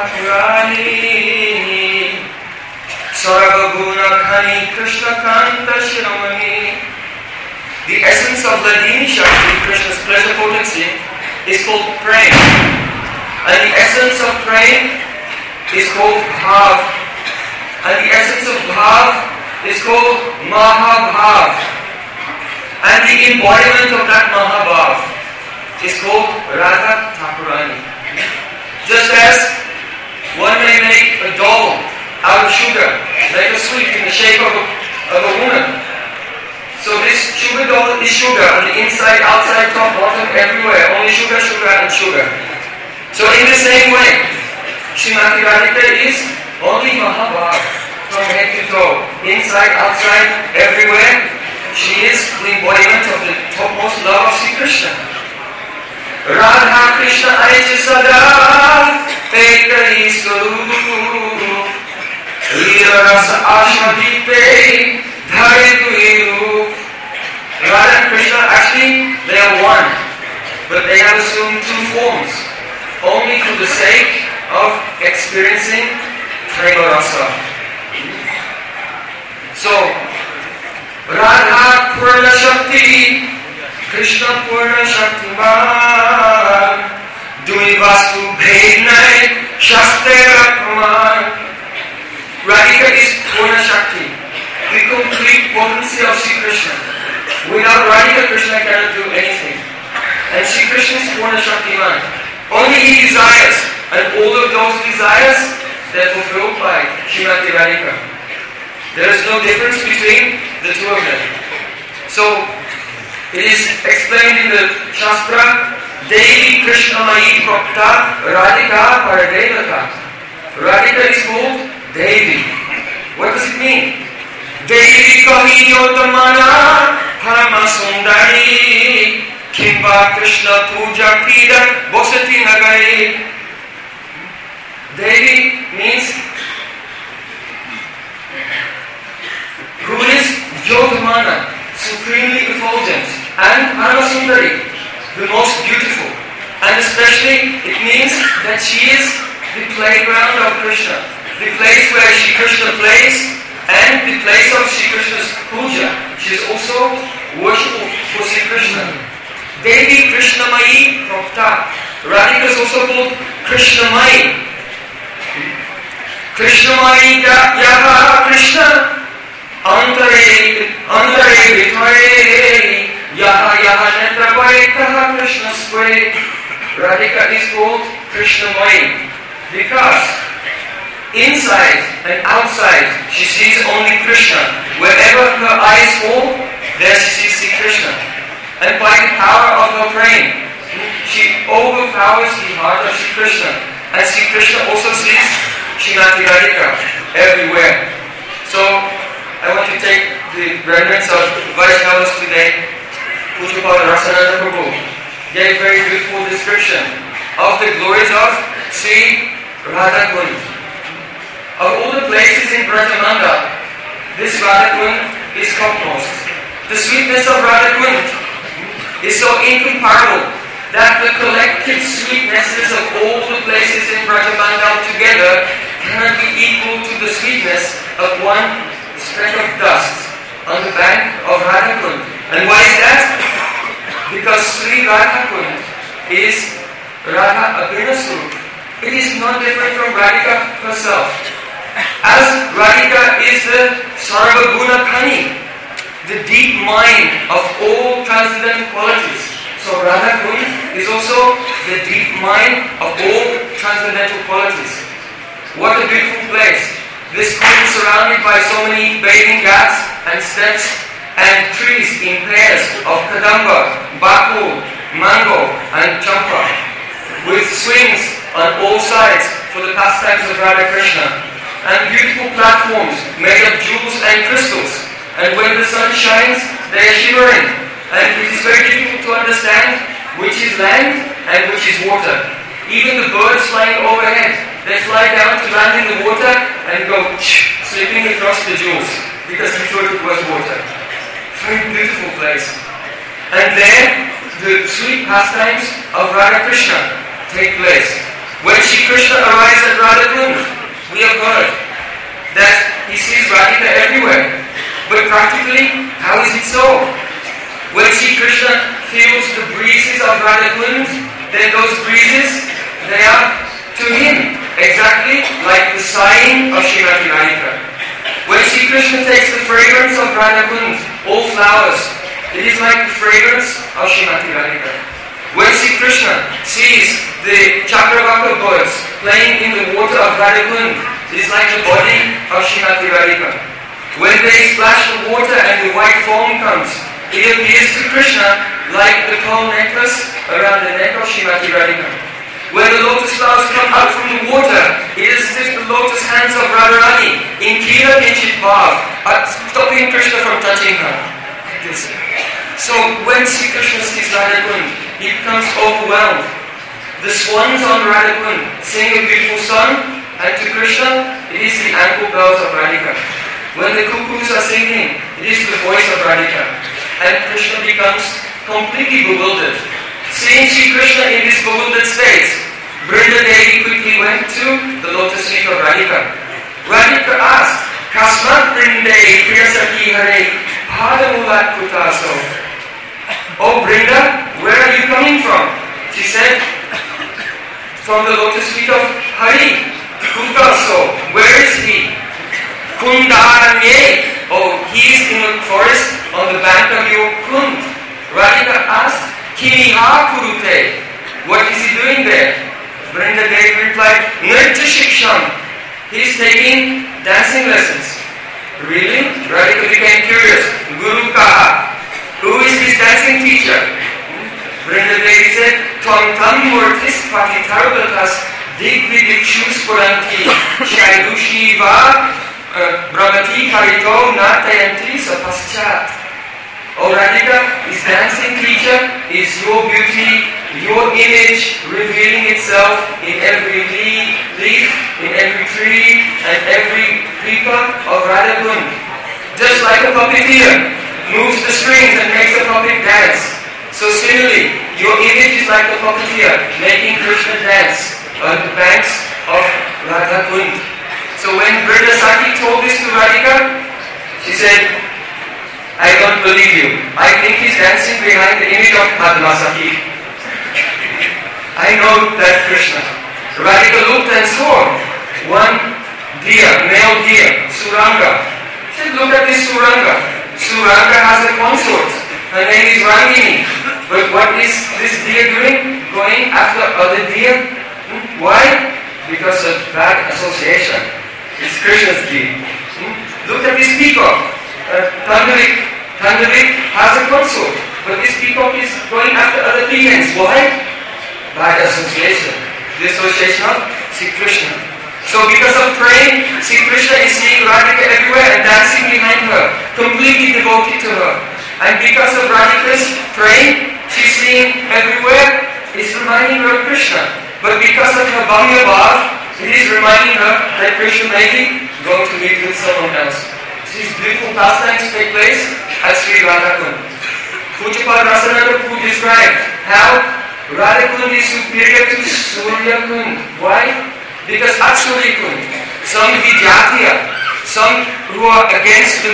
Thakurani, Sarvaguna Khani Krishna Kanta Shiromani. The essence of the Ladini Shakti, Krishna's pleasure potency, is called Prem. And the essence of Prem is called Bhav. And the essence of Bhav is called Mahabhav. And the embodiment of that Mahabhav is called Radha Thakurani. Just as one may make a doll out of sugar, like a sweet in the shape of a, of a woman. So this sugar doll is sugar on the inside, outside, top, bottom, everywhere. Only sugar, sugar and sugar. So in the same way, Srimati Radhika is only Mahabhav from head to toe. Inside, outside, everywhere. She is the embodiment of the topmost love of Sri Krishna. Radha Krishna Aich Sada Ekari Swarup Lila Rasa Ashmadipe Dhari Duiru. Radha and Krishna, actually, they are one, but they have assumed two forms, only for the sake of experiencing Prema Rasa. So, Radha Purna Shakti, Krishna Purna Shaktiman, Dui Vastu Bhednai, Shastra Kuman. Radhika is Purna Shakti, the complete potency of Sri Krishna. Without Radhika, Krishna cannot do anything. And Sri Krishna is Purna Shaktiman. Only he desires, and all of those desires, they are fulfilled by Srimati Radhika. There is no difference between the two of them. So, it is explained in the Shastra, Devi Krishna Mai Prokta Radhika Paradevata. Radhika is called Devi. What does it mean? Devi Kahi Yotamana Parama Sundari Kimba Krishna Puja Krida Bosati Nagari. Devi means who is Yogamana, supremely effulgent, and Paramasundari, the most beautiful. And especially it means that she is the playground of Krishna, the place where Shri Krishna plays, and the place of Shri Krishna's puja. She is also worshipful for Shri Krishna. Devi Krishnamayi Prokta. Radhika is also called Krishnamayi. Krishnamayi Yaha Krishna Antare Antare Vitare Yaha Yaha Netrapaitaha Krishna Sway. Radhika is called Krishnamayi because inside and outside she sees only Krishna. Wherever her eyes fall, there she sees Sri Krishna. And by the power of her praying, she overpowers the heart of Sri Krishna. And Sri Krishna also sees Srimati Radhika everywhere. So, I want to take the remnants of Vaishnavas today. Pujapad Rasananda Prabhu gave a very beautiful description of the glories of Sri Radha Kund. Of all the places in Brajamanda, this Radha Kund is topmost. The sweetness of Radha Kund is so incomparable that the collective sweetnesses of all the places in Brajamanda together cannot be equal to the sweetness of one speck of dust on the bank of Radha Kund. And why is that? Because Sri Radha Kund is Radha Abhina Swarup. It is not different from Radhika herself. As Radhika is the Sarva Guna Khani, the deep mind of all transcendental qualities. So Radha Kund is also the deep mind of all transcendental qualities. What a beautiful place. This kund is surrounded by so many bathing ghats and steps and trees in pairs of Kadamba, Bakul, Mango and Champa, with swings on all sides for the pastimes of Radha Krishna, and beautiful platforms made of jewels and crystals, and when the sun shines, they are shimmering, and it is very difficult to understand which is land and which is water. Even the birds flying overhead, they fly down to land in the water and go slipping across the jewels, because we thought it was water. Very beautiful place. And there, the sweet pastimes of Radha Krishna take place. When Shri Krishna arrives at Radha Kund, we have heard that he sees Radhika everywhere. But practically, how is it so? When Shri Krishna feels the breezes of Radha Kund, then those breezes, they are to him exactly like the sighing of Srimati Radhika. When Shri Krishna takes the fragrance of Radha Kund, all flowers, it is like the fragrance of Srimati Radhika. When Shri Krishna sees the Chakravaka birds playing in the water of Radha Kund, it is like the body of Srimati Radhika. When they splash the water and the white foam comes, it appears to Krishna like the pearl necklace around the neck of Srimati Radhika. When the lotus flowers come out from the water, it is as if the lotus hands of Radharani in Kila Kinchit Bhav are stopping Krishna from touching her. Like this. So when Sri Krishna sees Radha Kund, he becomes overwhelmed. The swans on Radha Kund sing a beautiful song, and to Krishna, it is the ankle bells of Radhika. When the cuckoos are singing, it is the voice of Radhika. And Krishna becomes completely bewildered. Seeing Sri Krishna in this bewildered state, Brinda Devi quickly went to the lotus feet of Radhika. Radhika asked, Kasmat Brinda Priyasaki Hare Padamulat Kutaso. Oh Brinda, where are you coming from? She said, from the lotus feet of Hari. Kutaso, where is he? Kundaranye. Oh, he is in the forest on the bank of your Kund. Radhika asked, Kiniha Kurute. What is he doing there? Brinda Devi replied, Nritya Shiksham. He is taking dancing lessons. Really? Radhika became curious. Guru Kaha. Who is this dancing teacher? Brinda Devi said, Tvam tam murtis patitarvatas digvidikshus puranti shailushiva brahmati karito natayanti sapaschat. Oh Radhika, this dancing teacher is your beauty, your image revealing itself in every leaf, in every tree, and every creeper of Radha Kund. Just like a puppeteer moves the strings and makes a puppet dance. So similarly, your image is like a puppeteer making Krishna dance on the banks of Radha Kund. So when Brinda Saki told this to Radhika, she said, I don't believe you. I think he's dancing behind the image of Padma Saki. I know that Krishna. Radhika looked and saw one deer, male deer, Suranga. She said, look at this Suranga. Suranga has a consort. Her name is Rangini. But what is this deer doing? Going after other deer? Hmm? Why? Because of bad association. It's Krishna's deed. Hmm? Look at this peacock. Uh, Tandarik. Tandarik has a consort. But this peacock is going after other peacocks. Why? Bad association. The association of Sri Krishna. So because of praying, Sri Krishna is seeing Radhika everywhere and dancing behind her, completely devoted to her. And because of Radhika's praying, she's seeing everywhere, it's reminding her of Krishna. But because of her Bhamya Bhav, it is reminding her that Krishna may be going to meet with someone else. These beautiful pastimes take place at Sri Radha Kund. Pujapad Rasananda Poo described how Radha Kund is superior to Surya Kund. Why? Because at Surya Kund, some Vijatiya, some who are against the,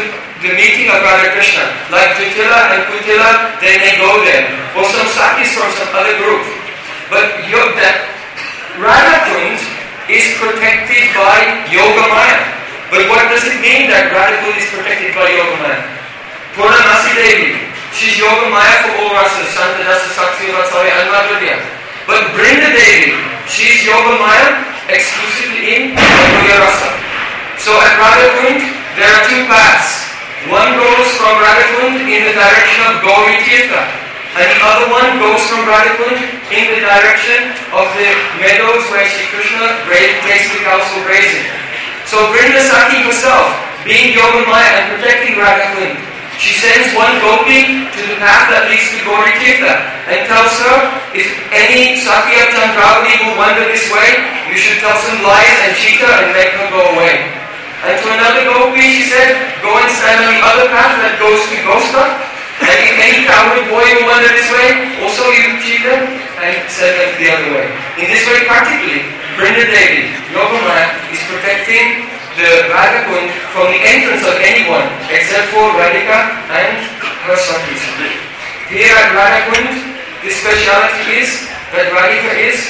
the meeting of Radha Krishna. Like Jutila and Kutila, they may go there. Or some Sakis from some other group. But that Radha Kund is protected by Yoga Maya. But what does it mean that Radha Kund is protected by Yoga Maya? Purnamasi Devi, she's Yoga Maya for all rasas, Santa Dasa Sakti Vatsalya and Madhurya. But Brinda Devi, she's Yoga Maya exclusively in Madhurya Rasa. So at Radha Kund, there are two paths. One goes from Radha Kund in the direction of Gauri Tirtha, and the other one goes from Radha Kund in the direction of the meadows where Sri Krishna takes the cows for grazing. So Vrinda Saki herself, being Yoga Maya and protecting Radha Kund, she sends one gopi to the path that leads to Gauri Tirtha and tells her, if any Saki of Chandravati will wander this way, you should tell some lies and cheat her and make her go away. And to another gopi, she said, go and stand on the other path that goes to Gosta, and if any coward boy will wander this way, also you cheat them and send them the other way. In this way, practically, Brinda Devi, Yoga Maya, is protecting the Radha Kund from the entrance of anyone except for Radhika and her Sakis. Here at Radha Kund, the speciality is that Radhika is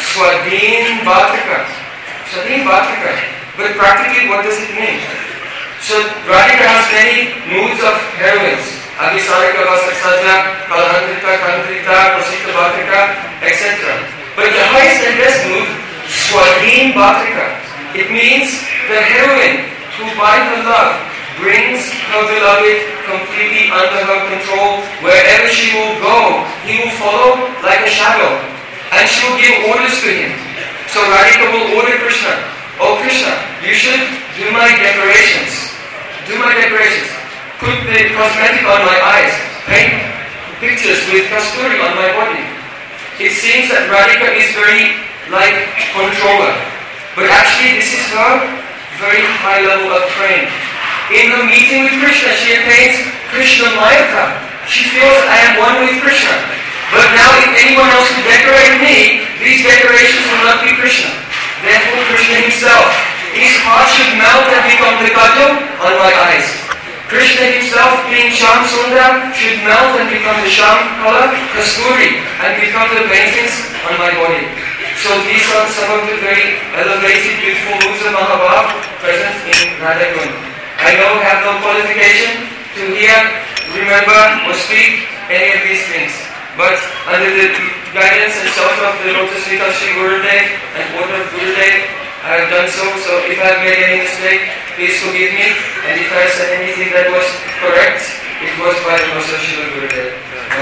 Swadhin Bhatrika. Swadhin Bhatrika. But practically, what does it mean? So Radhika has many moods of heroines. Abhisarika, Vasaksaja, Kalhandrita, Kandrita, Prasita Bhatrika, et cetera. But the highest and best mood, Swadhin Bhatrika. It means the heroine who by her love brings her beloved completely under her control. Wherever she will go, he will follow like a shadow. And she will give orders to him. So Radhika will order Krishna. Oh Krishna, you should do my decorations. Do my decorations. Put the cosmetic on my eyes. Paint pictures with kasturi on my body. It seems that Radhika is very like controller. But actually this is her very high level of training. In her meeting with Krishna, she attains Krishna Mayata. She feels I am one with Krishna. But now if anyone else will decorate me, these decorations will not be Krishna. Therefore Krishna himself, his heart should melt and become the kajal on my eyes. Krishna himself, being Sham Sundar, should melt and become the Sham color, kasturi, and become the paintings on my body. So these are some of the very elevated, beautiful moods of Mahabhav present in Radha Kund. I know I have no qualification to hear, remember, or speak any of these things. But under the guidance and shelter of the lotus feet of Sri Gurudev and order of Gurudev, I have done so. So if I have made any mistake, please forgive me. And if I said anything that was correct, it was by the mercy of Sri Gurudev.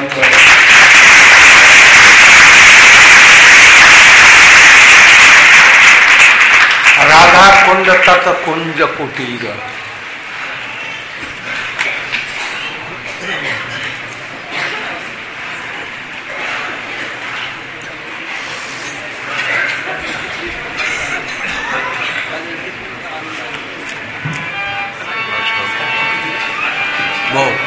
Radha कुंज तत कुंज कुटीर वो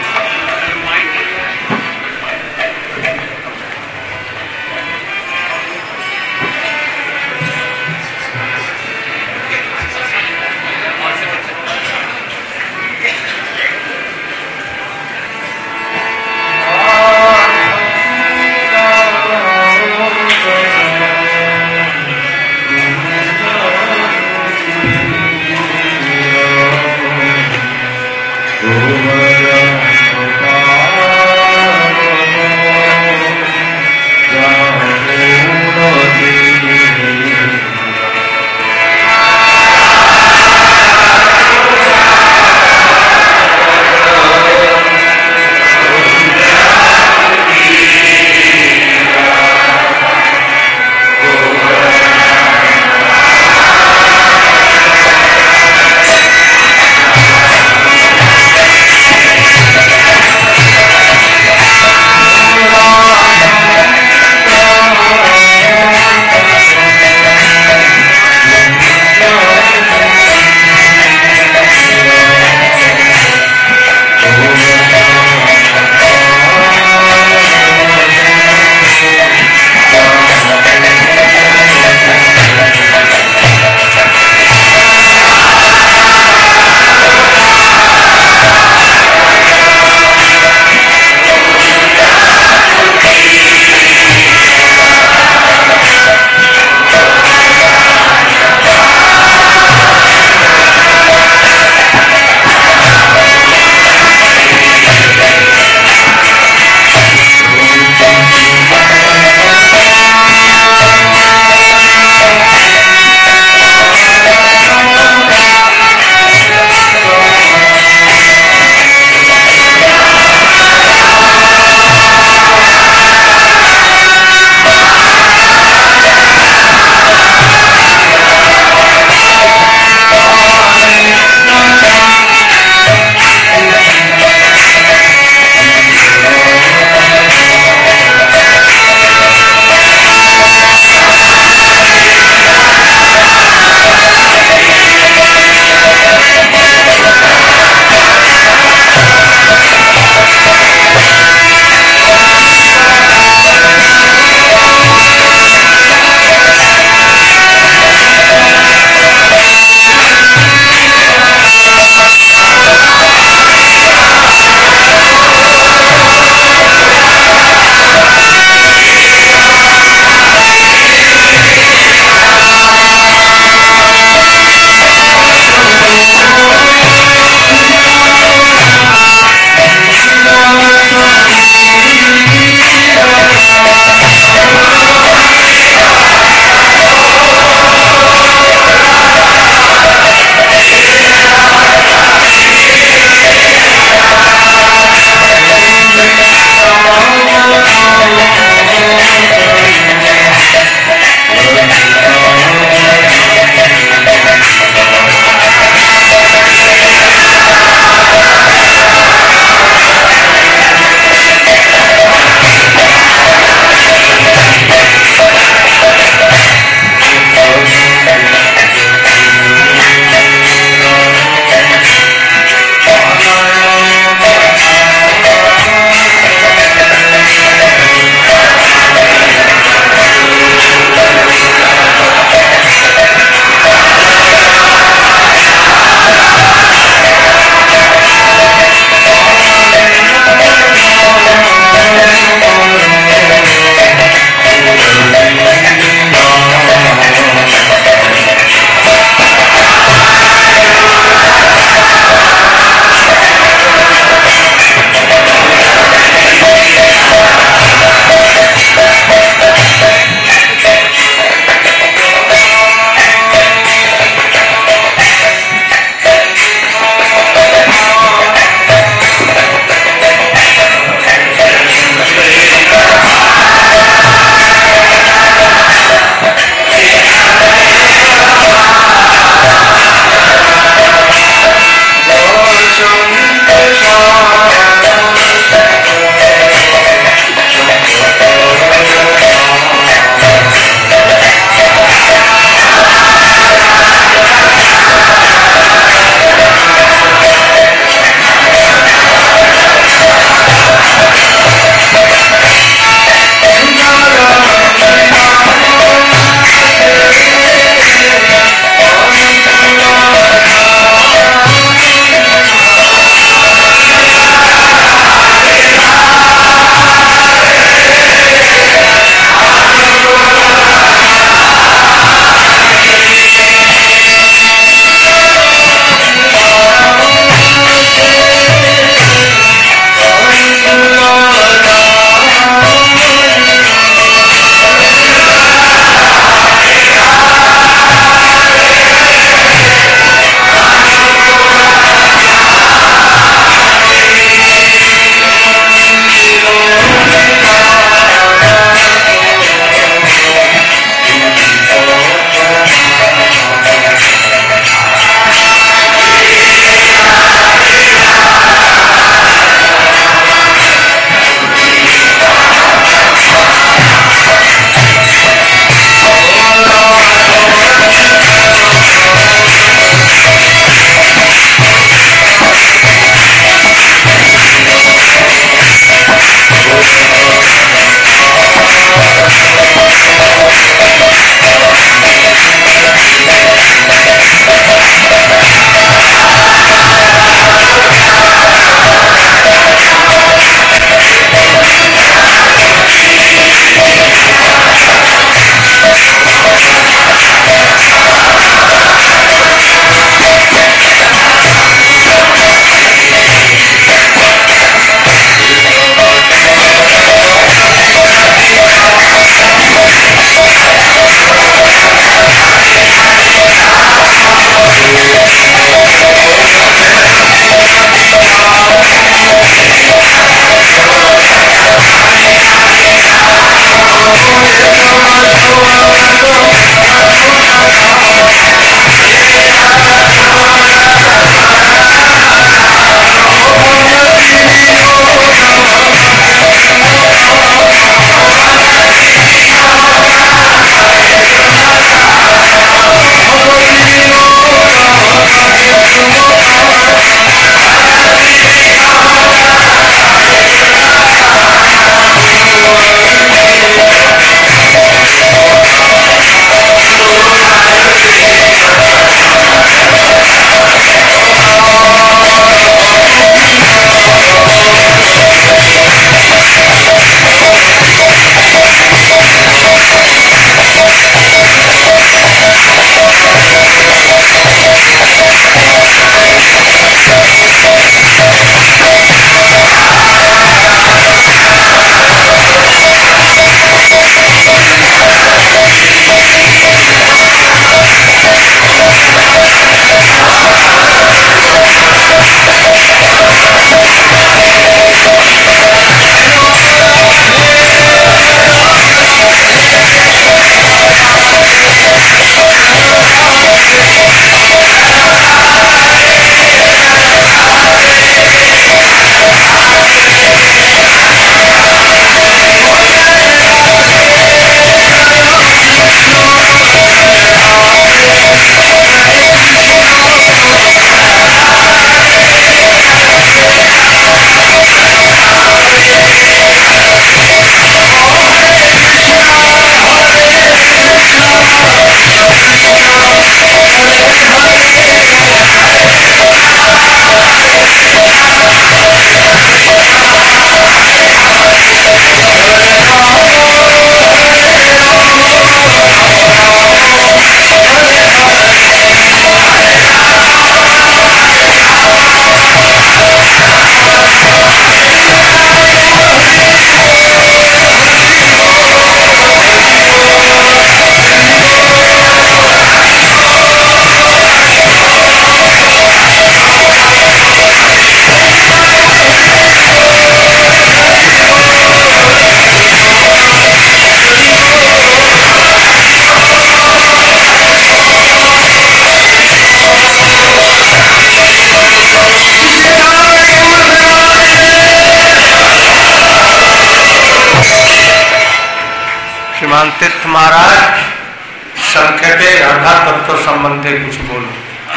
तीर्थ महाराज संक्षेपे राधा तत्व संबंधे कुछ बोलो।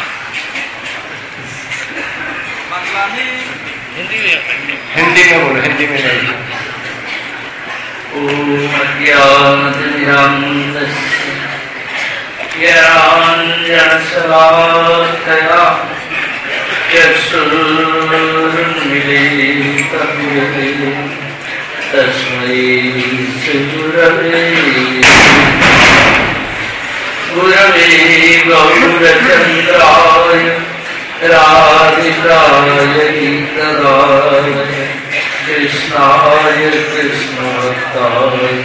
हिंदी में बोलो, हिंदी में नहीं। ओम अज्ञानतिमिरान्धस्य ज्ञानाञ्जनशलाकया चक्षुरुन्मीलितं येन तस्मै श्रीगुरवे गुरवे गौरचन्द्राय राधिकाय गदाय कृष्णाय कृष्णभक्ताय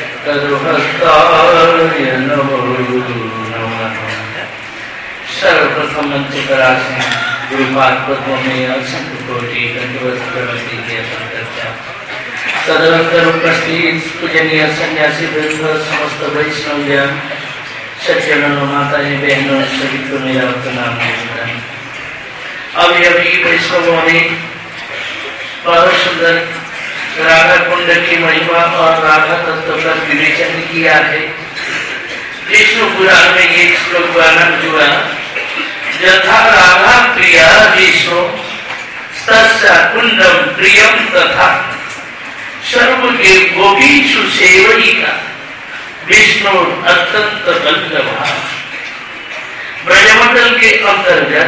तद्भक्ताय नमो नमः। सर्वप्रथम मंच पर आसन गुरुपाद पद्मों में असंख्य कोटि दंडवत प्रवृत्ति के अर्पण करता हूं। तदनंतर उपस्थित पूजनीय सन्यासी वृंद, समस्त वैष्णवजन, सज्जनों, माताएं, बहनों, सभी को मेरा प्रणाम नमस्कार। अभी अभी वैष्णवों ने बहुत सुंदर राधा कुंड की महिमा और राधा तत्व का विवेचन किया है। विष्णु पुराण में एक श्लोक वर्णन हुआ, यथा राधा प्रिया विष्णु तस्या कुंडम प्रियम तथा सर्व के गोपीषु सेवयिका विष्णु अत्यंत बल्लभा। ब्रजमंडल के अंतर्गत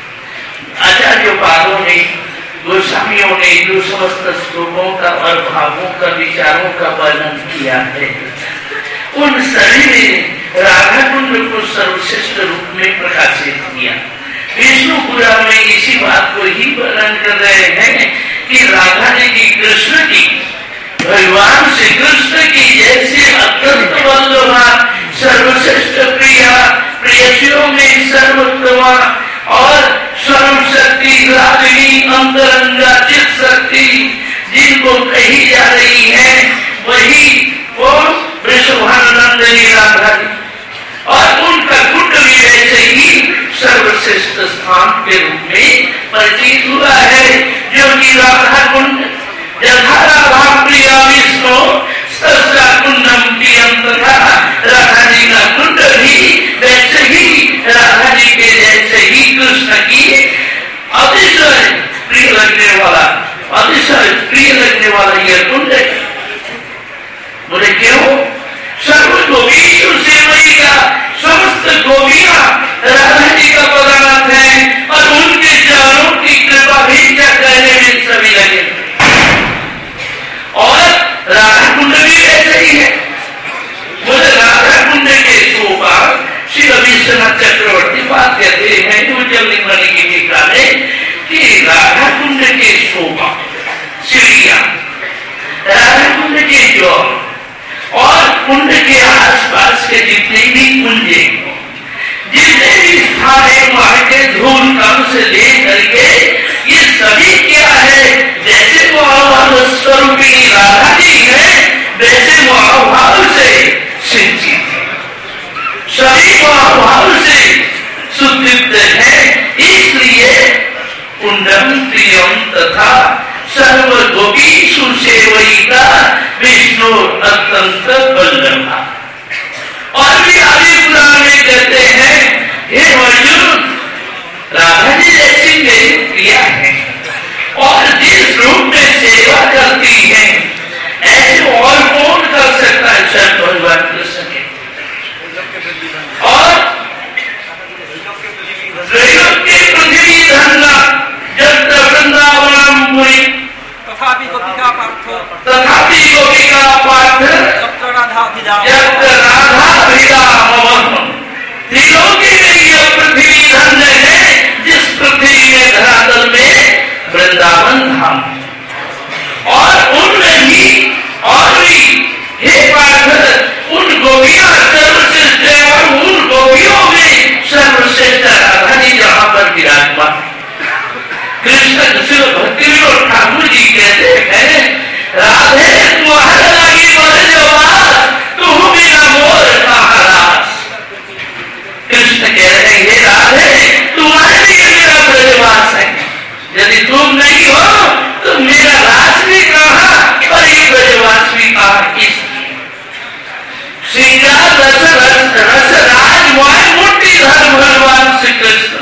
आचार्य पादों ने, गोस्वामियों ने जो समस्त श्लोकों का और भावों का, विचारों का वर्णन किया है, उन सभी ने राधा कुंड को सर्वश्रेष्ठ रूप में प्रकाशित किया। विष्णु पुराण में इसी बात को ही वर्णन कर रहे हैं कि राधा जी की, कृष्ण की, भगवान श्री कृष्ण की जैसे अत्यंत वल्लभा, सर्वश्रेष्ठ प्रिया, प्रेयसियों में सर्वोत्तमा और सर्वशक्ति रागिनी अंतरंगा चित शक्ति जिनको कही जा रही है, वही वो वृषभानंदिनी राधा जी, और उनका कुंड भी वैसे ही सर्वश्रेष्ठ स्थान के रूप में परिचित हुआ है, जो कि राधा कुंड यथा राधा प्रिया विष्णु तस्या कुंडम प्रियम तथा राधा जी का कुंड भी वैसे ही राधा जी के जैसे ही कृष्ण की अतिशय प्रिय लगने वाला, अतिशय प्रिय लगने वाला यह कुंड है। बोले क्यों? सर्व गोपीषु सेवयिका, समस्त गोपियां राधा जी का पदार्थ है और उनके चरणों की कृपा भी क्या कहने में सभी लगे। और राधा कुंड भी ऐसे ही है। बोले राधा कुंड के शोभा श्री विश्वनाथ चक्रवर्ती बात कहते हैं उज्जवल मणि की टीका में कि राधा कुंड के शोभा, सीढ़ियां, राधा कुंड के जल और कुंड के आसपास के जितने भी कुंजे, जितने भी स्थान है, वहां के धूल कम से लेकर के ये सभी क्या है, जैसे महाभाव स्वरूपिणी राधा जी है, वैसे महाभाव से सिंचित है, सभी महाभाव से सुदीप्त है। इसलिए कुंडम प्रियम तथा सर्व गोपीषु सेवयिका विष्णु अत्यंत बल्लभा। और भी आगे पुराण में कहते हैं, हे अर्जुन, राधा जी जैसी मेरी प्रिया है और जिस रूप में सेवा करती है ऐसे और कौन कर सकता है? स्वयं भगवान कृष्ण के। और त्रैलोक्य पृथ्वी धन्ना जत्र वृंदावनम पुरी तथापि गोपिका पार्थ तथापि गोपिका पार्थ तत्र राधाभिधाम जत्र राधाभिधाम। त्रिलोकी में यह पृथ्वी धन्य है जिस पृथ्वी में धरातल में वृंदावन धाम, और उनमें श्रृंगार रस रस रस राजमय मूर्तिधर भगवान श्री कृष्ण।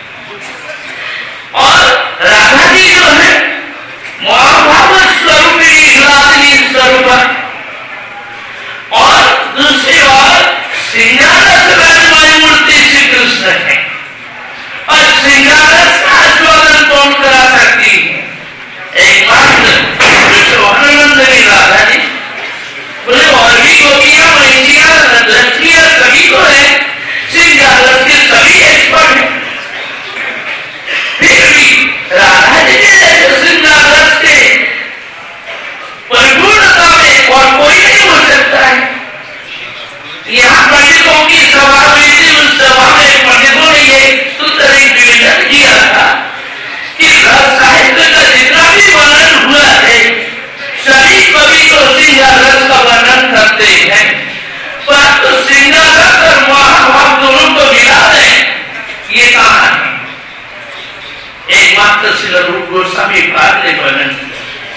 और राधा जी जो है महाभाव स्वरूपिणी लादनी स्वरूप, और दूसरी ओर श्रृंगार रस राजमय मूर्ति श्री कृष्ण है। और श्रृंगार रस का आस्वादन कौन करा सकती है? एक बात विश्वानंदनी राधा जी बोले, और भी गोपियां महिषियां लक्ष्मियां सभी को है, श्रृंगार रस के सभी एक्सपर्ट हैं। फिर भी राधा जी के जैसे श्रृंगार रस के परिपूर्णता में और कोई नहीं हो सकता है। यहाँ पंडितों की सभा हुई थी, उस सभा में पंडितों ने ये सुंदर एक विवेचन किया था कि रस साहित्य का जितना भी वर्णन हुआ है, सभी कवि तो श्रृंगार रस का वर्णन करते हैं, परंतु श्रृंगार रस और महाभाव दोनों को मिला दें, ये कहाँ है? एकमात्र श्री रूप गोस्वामी पाद ने वर्णन किया।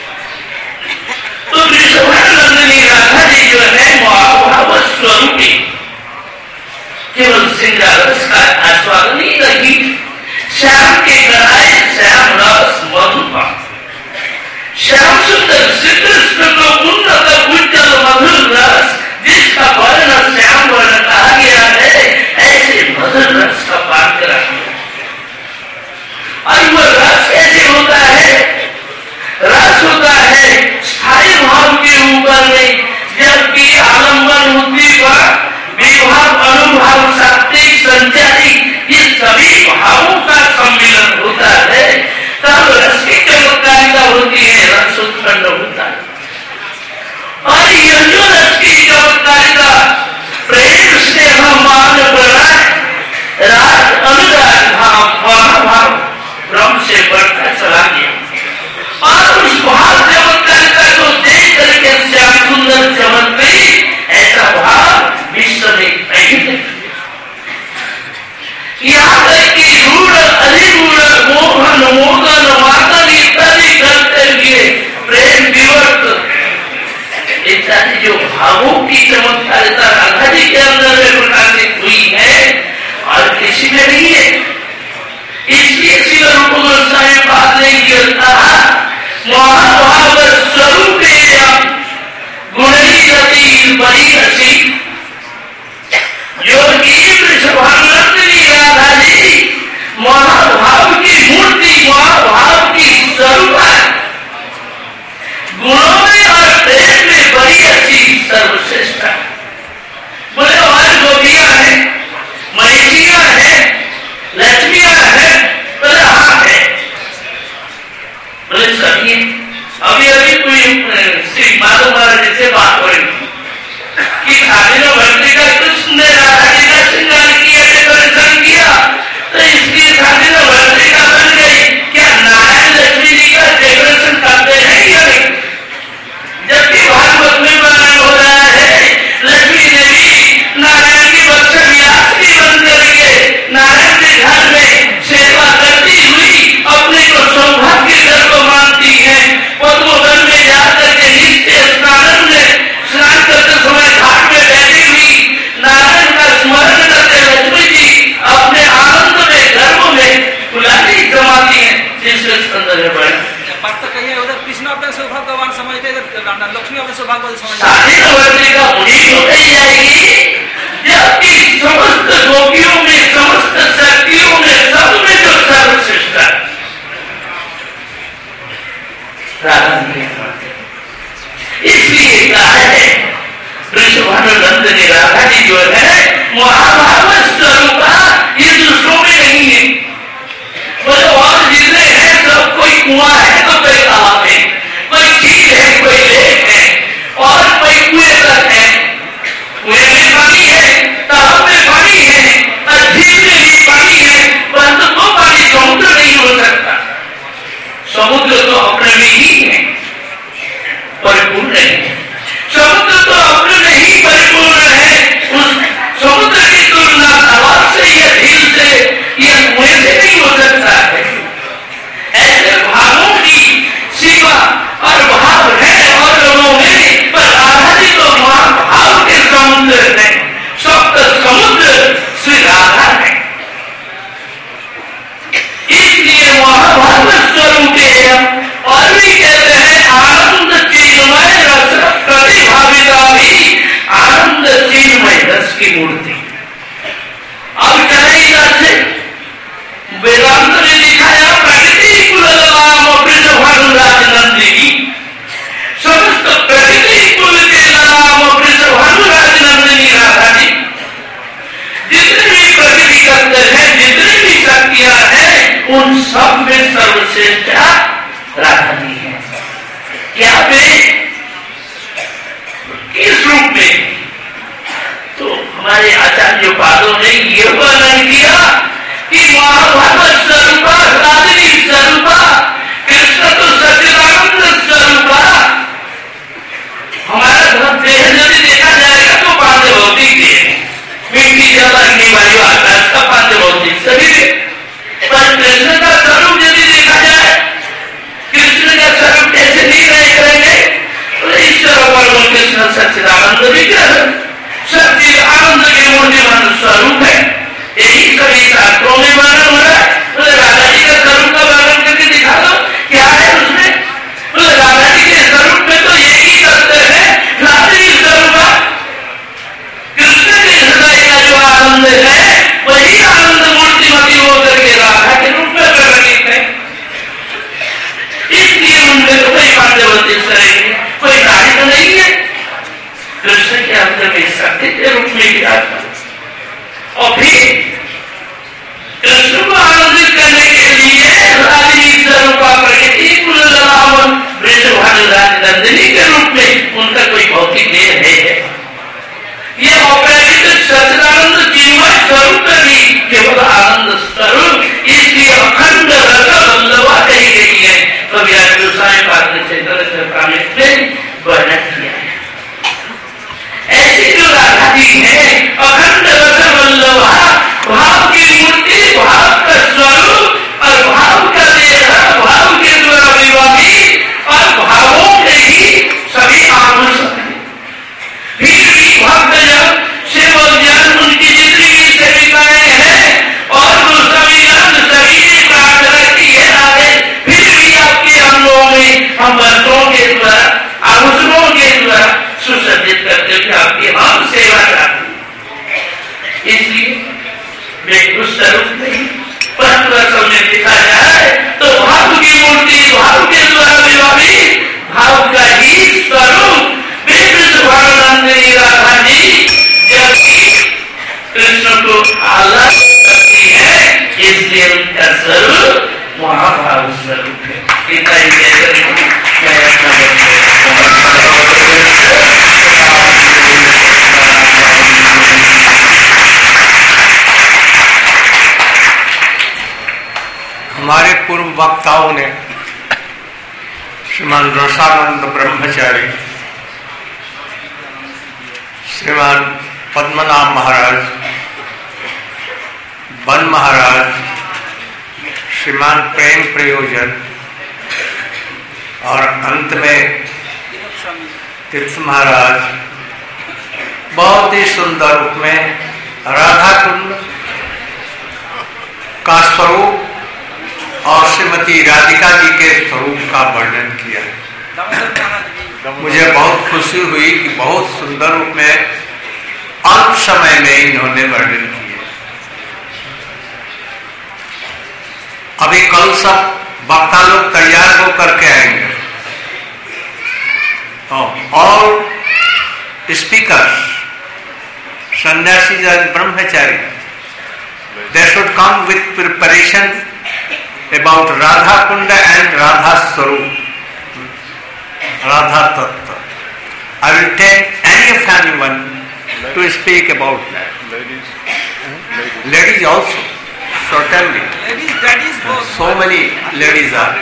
तो विश्वानंदनी राधा जी जो है महाभाव स्वरूपी, केवल श्रृंगार रस का आस्वादन ही नहीं, श्याम के कराए श्याम रस मधुपान, श्याम सुंदर श्री कृष्ण को उन्नत उज्जवल मधुर रस जिसका वर्ण श्याम वर्ण कहा गया है, ऐसे मधुर रस का पान करा गया। और वह रस कैसे होता है? रस होता है स्थायी भाव के ऊपर में, जबकि आलम्बन उद्दीपक विभाव अनुभव सात्विक संचारिक ये सभी भावों का सम्मिलन होता है, तब रस की चमत्कारिता होती है, रस उत्पन्न होता है। और यह जो रस की चमत्कारिता प्रेम स्नेह मान प्रणय राग अनुराग भाव महाभाव ब्रह्म से बढ़ता चला गया। और उस भाव चमत्कारिता को देख करके श्याम सुंदर चमक गई, ऐसा भाव विश्व में नहीं है। यहाँ तक कि रूढ़ अधिरूढ़ मोहन मोदन मातन इत्यादि करते हुए प्रेम विवर्त इत्यादि जो भावों की चमत्कारिता राधा जी के अंदर में प्रकाशित हुई है और किसी में नहीं है। इसलिए श्री रूप गोस्वामी पाद ने यह कहा, महाभाव स्वरूप गुणी रति बड़ी हसी, योगी वृषभानंदनी राधा जी महाभाव की मूर्ति, महाभाव की स्वरूप, गुणों में और प्रेम में बड़ी अच्छी सर्वश्रेष्ठ। बोले और गोपियां हैं, महिषियां हैं, लक्ष्मियां हैं, बोले हाँ है, बोले सभी। अभी अभी कोई श्री माधव महाराज से बात हो रही कि खाली में भक्ति का कृष्ण ने राधा जी का श्रृंगार किया, डेकोरेशन किया, तो इसलिए खाली में भक्ति का बन गई। क्या नारायण लक्ष्मी जी का डेकोरेशन करते हैं या नहीं? जबकि भागवत में वर्णन हो रहा है, लक्ष्मी देवी नारायण की वत्स विलास की बन करके नारायण के घर में सेवा करती हुई अपने को सौभाग्य गर्व मानती है। पद्मोदन में जाकर के नित्य स्नान में स्नान करते समय घाट में बैठी हुई नारायण का स्मरण करते लक्ष्मी जी अपने आनंद में गर्व में फुलानी जमाती है, जिसके अंदर है बड़ा उधर कृष्ण अपने सौभाग्य भगवान समझते, इधर लक्ष्मी अपने सौभाग्य समझते। का मुनि हो गई जाएगी, जबकि समस्त गोपियों में समस्त शक्तियों में सब में जो सर्वश्रेष्ठ इसलिए कहा है वृषभानंदनी राधा जी जो है महाभाव स्वरूप, ये दूसरों में नहीं है। बोले और जितने हैं सब कोई कुआं है तो कोई तालाब है, कोई झील है, कोई लेक है, और कोई कुएं तक है। कुएं में पानी है, तालाब में पानी है, और झील में भी पानी है, परंतु वो पानी समुद्र नहीं हो सकता। समुद्र तो अपने में ही है, परिपूर्ण है। समुद्र तो अपने में ही परिपूर्ण है, उस समुद्र की सब में सर्वश्रेष्ठ राधा जी है। क्या वे किस रूप में? तो हमारे आचार्य पादों ने यह वर्णन किया कि महाभारत स्वरूपा, राधिनी स्वरूपा, कृष्ण तो सच्चिदानंद स्वरूपा। हमारा धर्म देह यदि देखा जाएगा तो पांच भौतिक देह, मिट्टी जल अग्नि वायु आकाश का पांच भौतिक शरीर। पर कृष्ण का स्वरूप यदि देखा जाए, कृष्ण का स्वरूप कैसे नहीं रहे करेंगे? तो ईश्वर परम कृष्ण सच्चिदानंद विग्रह, सच्चिदानंद के मूर्तिमान स्वरूप है। यही सभी शास्त्रों में वर्णन हो रहा है। बोले राधा जी का स्वरूप का वर्णन करके दिखा दो, क्या है उसमें? बोले राधा जी के स्वरूप में तो यही तत्व है, राधिनी स्वरूप। कृष्ण के हृदय का जो आनंद है वही आनंद मूर्तिमती होकर के राधा के रूप में प्रकटित है। इसलिए उनमें तो कोई पांचवती शरीर, कोई नारी तो नहीं है। कृष्ण के अंदर में शक्ति के रूप में विराजमान, और फिर कृष्ण को आनंदित करने के लिए राधिनी स्वरूपा प्रकृति कुलरावन वृषभानुराजनंदिनी के रूप में उनका कोई भौतिक देह है। ये अपराजित सच्चिदानंद चिन्मय स्वरूप भी केवल आनंद स्वरूप, इसलिए अखंड रस वल्लभा कही गई है। कवि गोसाई पाद ने चैतन्य चरितामृत में वर्णन किया है। ऐसी जो राधा जी है अखंड रस वल्लभा, भाव की मूर्ति, भाव का स्वरूप और भाव का देह, भाव के द्वारा विवाहित और भावों के ही सभी आभूषण है। फिर भी भक्त जन सेवक जन उनकी जितनी भी सेविकाएं हैं और वो सभी अंग सभी ने प्रार्थना की है राधे, फिर भी आपके अंगों में हम वस्त्रों के द्वारा, आभूषणों के द्वारा सुसज्जित करते हुए आपकी हम सेवा करते। इसलिए वे उस स्वरूप नहीं, परंतु असल में देखा जाए तो भाव की मूर्ति, भाव के द्वारा विवाहित, भाव का ही स्वरूप वृषभानुनंदिनी राधा जी जबकि कृष्ण को अलग करती है, इसलिए उनका स्वरूप महाभाव स्वरूप है। इतना ही कहकर मैं अपना हमारे पूर्व वक्ताओं ने श्रीमान रसानंद ब्रह्मचारी, श्रीमान पद्मनाभ महाराज, वन महाराज, श्रीमान प्रेम प्रयोजन और अंत में तीर्थ महाराज बहुत ही सुंदर रूप में राधा कुंड का स्वरूप और श्रीमती राधिका जी के स्वरूप का वर्णन किया है। मुझे बहुत खुशी हुई कि बहुत सुंदर रूप में अल्प समय में इन्होंने वर्णन किया। अभी कल सब वक्ता लोग तैयार होकर के आएंगे और स्पीकर्स, सन्यासी and Brahmachari, they should come with preparation about Radha Kunda and Radha Swarup, Radha Tattva. I will take any of anyone to speak about that. Ladies, ladies, ladies also, certainly. Ladies, daddies both. So many ladies are.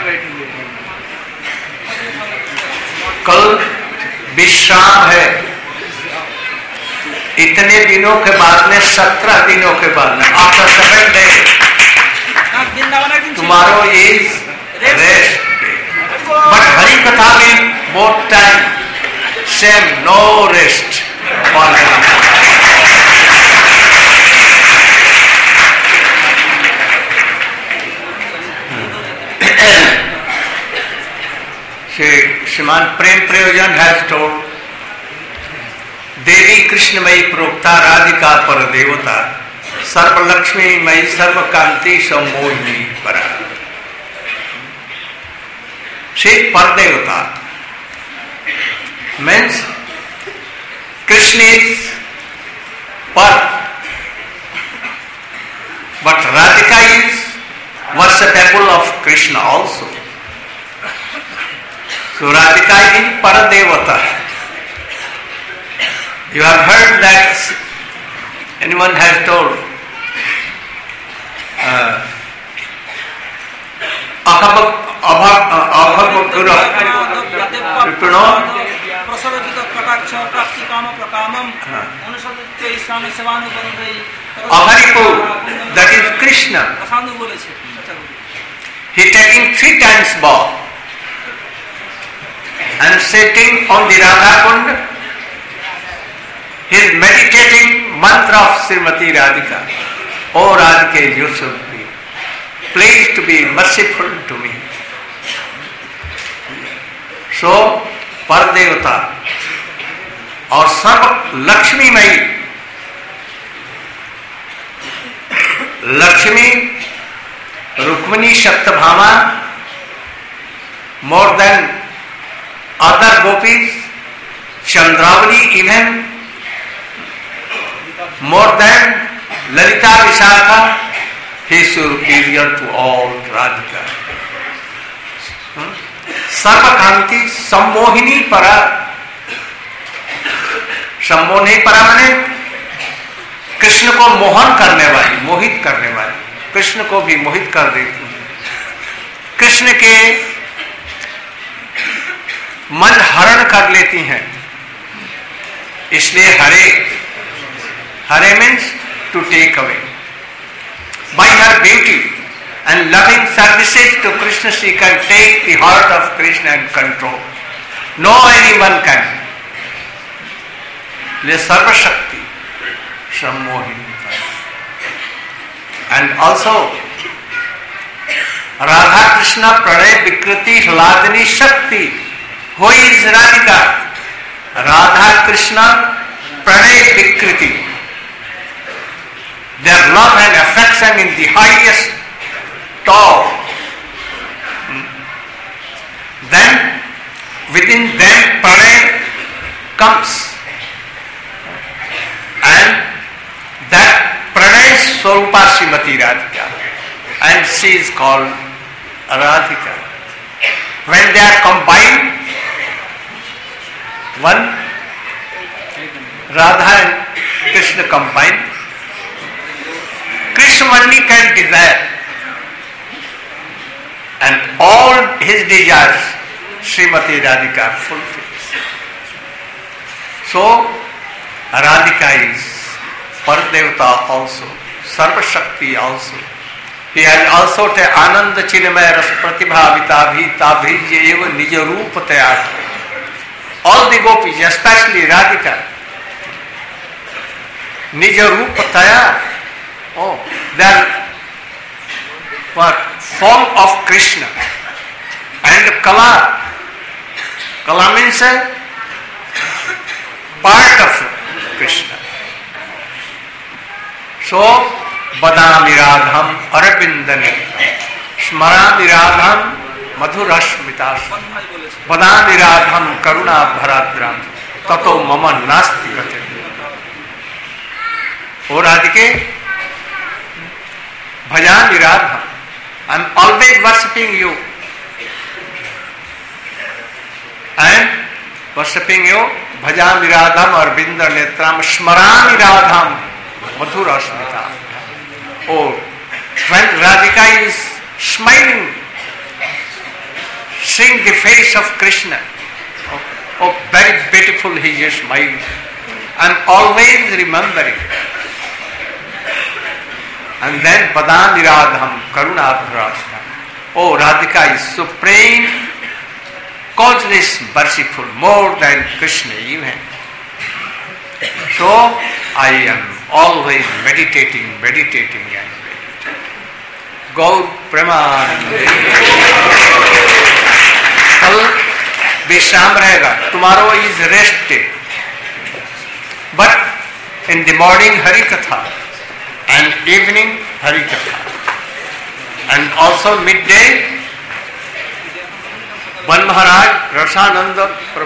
कल विश्राम है, इतने दिनों के बाद में, सत्रह दिनों के बाद में, after seven days tomorrow is rest day. But Hari Katha will both time same, no rest for them. श्रीमान प्रेम प्रयोजन has told देवी कृष्णमयी प्रोक्ता राधिका पर देवता सर्व लक्ष्मी मई सर्व कांति सम्मोहिनी परा। श्री पर देवता मीन्स कृष्ण इज पर, but Radhika is worshipable of Krishna also. So Radhika is Paradevata. You have heard that anyone has told uh, that is Krishna. He taking three times bow and sitting on the Radha Kund. He is meditating mantra of Srimati Radhika. Oh Radhika, you should be pleased to be merciful to me. So, Paradevata और सर्व लक्ष्मीमयी Lakshmi Rukmini सप्तभामा more than other gopis, Chandravali even, more than Lalita Vishakha, he is superior to all Radhika. Hmm? Sarvakanti Sammohini Para. सम्मोहनी परा माने कृष्ण को मोहन करने वाली, मोहित करने वाली, कृष्ण को भी मोहित कर देती है, कृष्ण के मन हरण कर लेती हैं. इसलिए हरे, हरे means to take away. By her beauty and loving services to Krishna she can take the heart of Krishna and control. No anyone can. ले सर्वशक्ति सम्मोहिनी. एंड ऑल्सो राधा कृष्ण प्रणय विकृति ह्लादनी शक्ति. Who is Radhika? राधा कृष्ण प्रणय विकृति. Their love and affection in the highest top. Then within them pranay comes. And that pranay Swarupa Srimati Radhika, and she is called Radhika. When they are combined, one Radha and Krishna combined, Krishna only can desire, and all his desires Srimati Radhika fulfills. So Radhika is Paradevata also, Sarva Shakti also. He has also te Ananda Chinmaya Ras Pratibhavita Bhita Bhijya Eva Nija Rupa Tayar. All the gopis, especially Radhika, Nija Rupa Tayar. Oh, they are what? Form of Krishna. And Kala. Kala means a part of Krishna. So, Badami Radham Arabindani Smarami Radham Madhurashmitas Badami Radham Karuna Bharadram Tato Mama Nasti Gate. O Radhike, Bhajami Radham, I am always worshipping you. I am worshipping you. Bhajami Radham Arvinda Netram Smarami Radham Madhura Smita. Oh, when Radhika is smiling, seeing the face of Krishna, oh, oh very beautiful he is smiling. I am always remembering. And then Padami Radham Karuna Bharasna. Oh, Radhika is supreme, causeless, merciful, more than Krishna even. So, I am always meditating, meditating and meditating. Gaur Premanande. कल विश्राम रहेगा. Tomorrow is rest day. But in the morning Hari Katha and evening Hari Katha. And also midday Van Maharaj Rasananda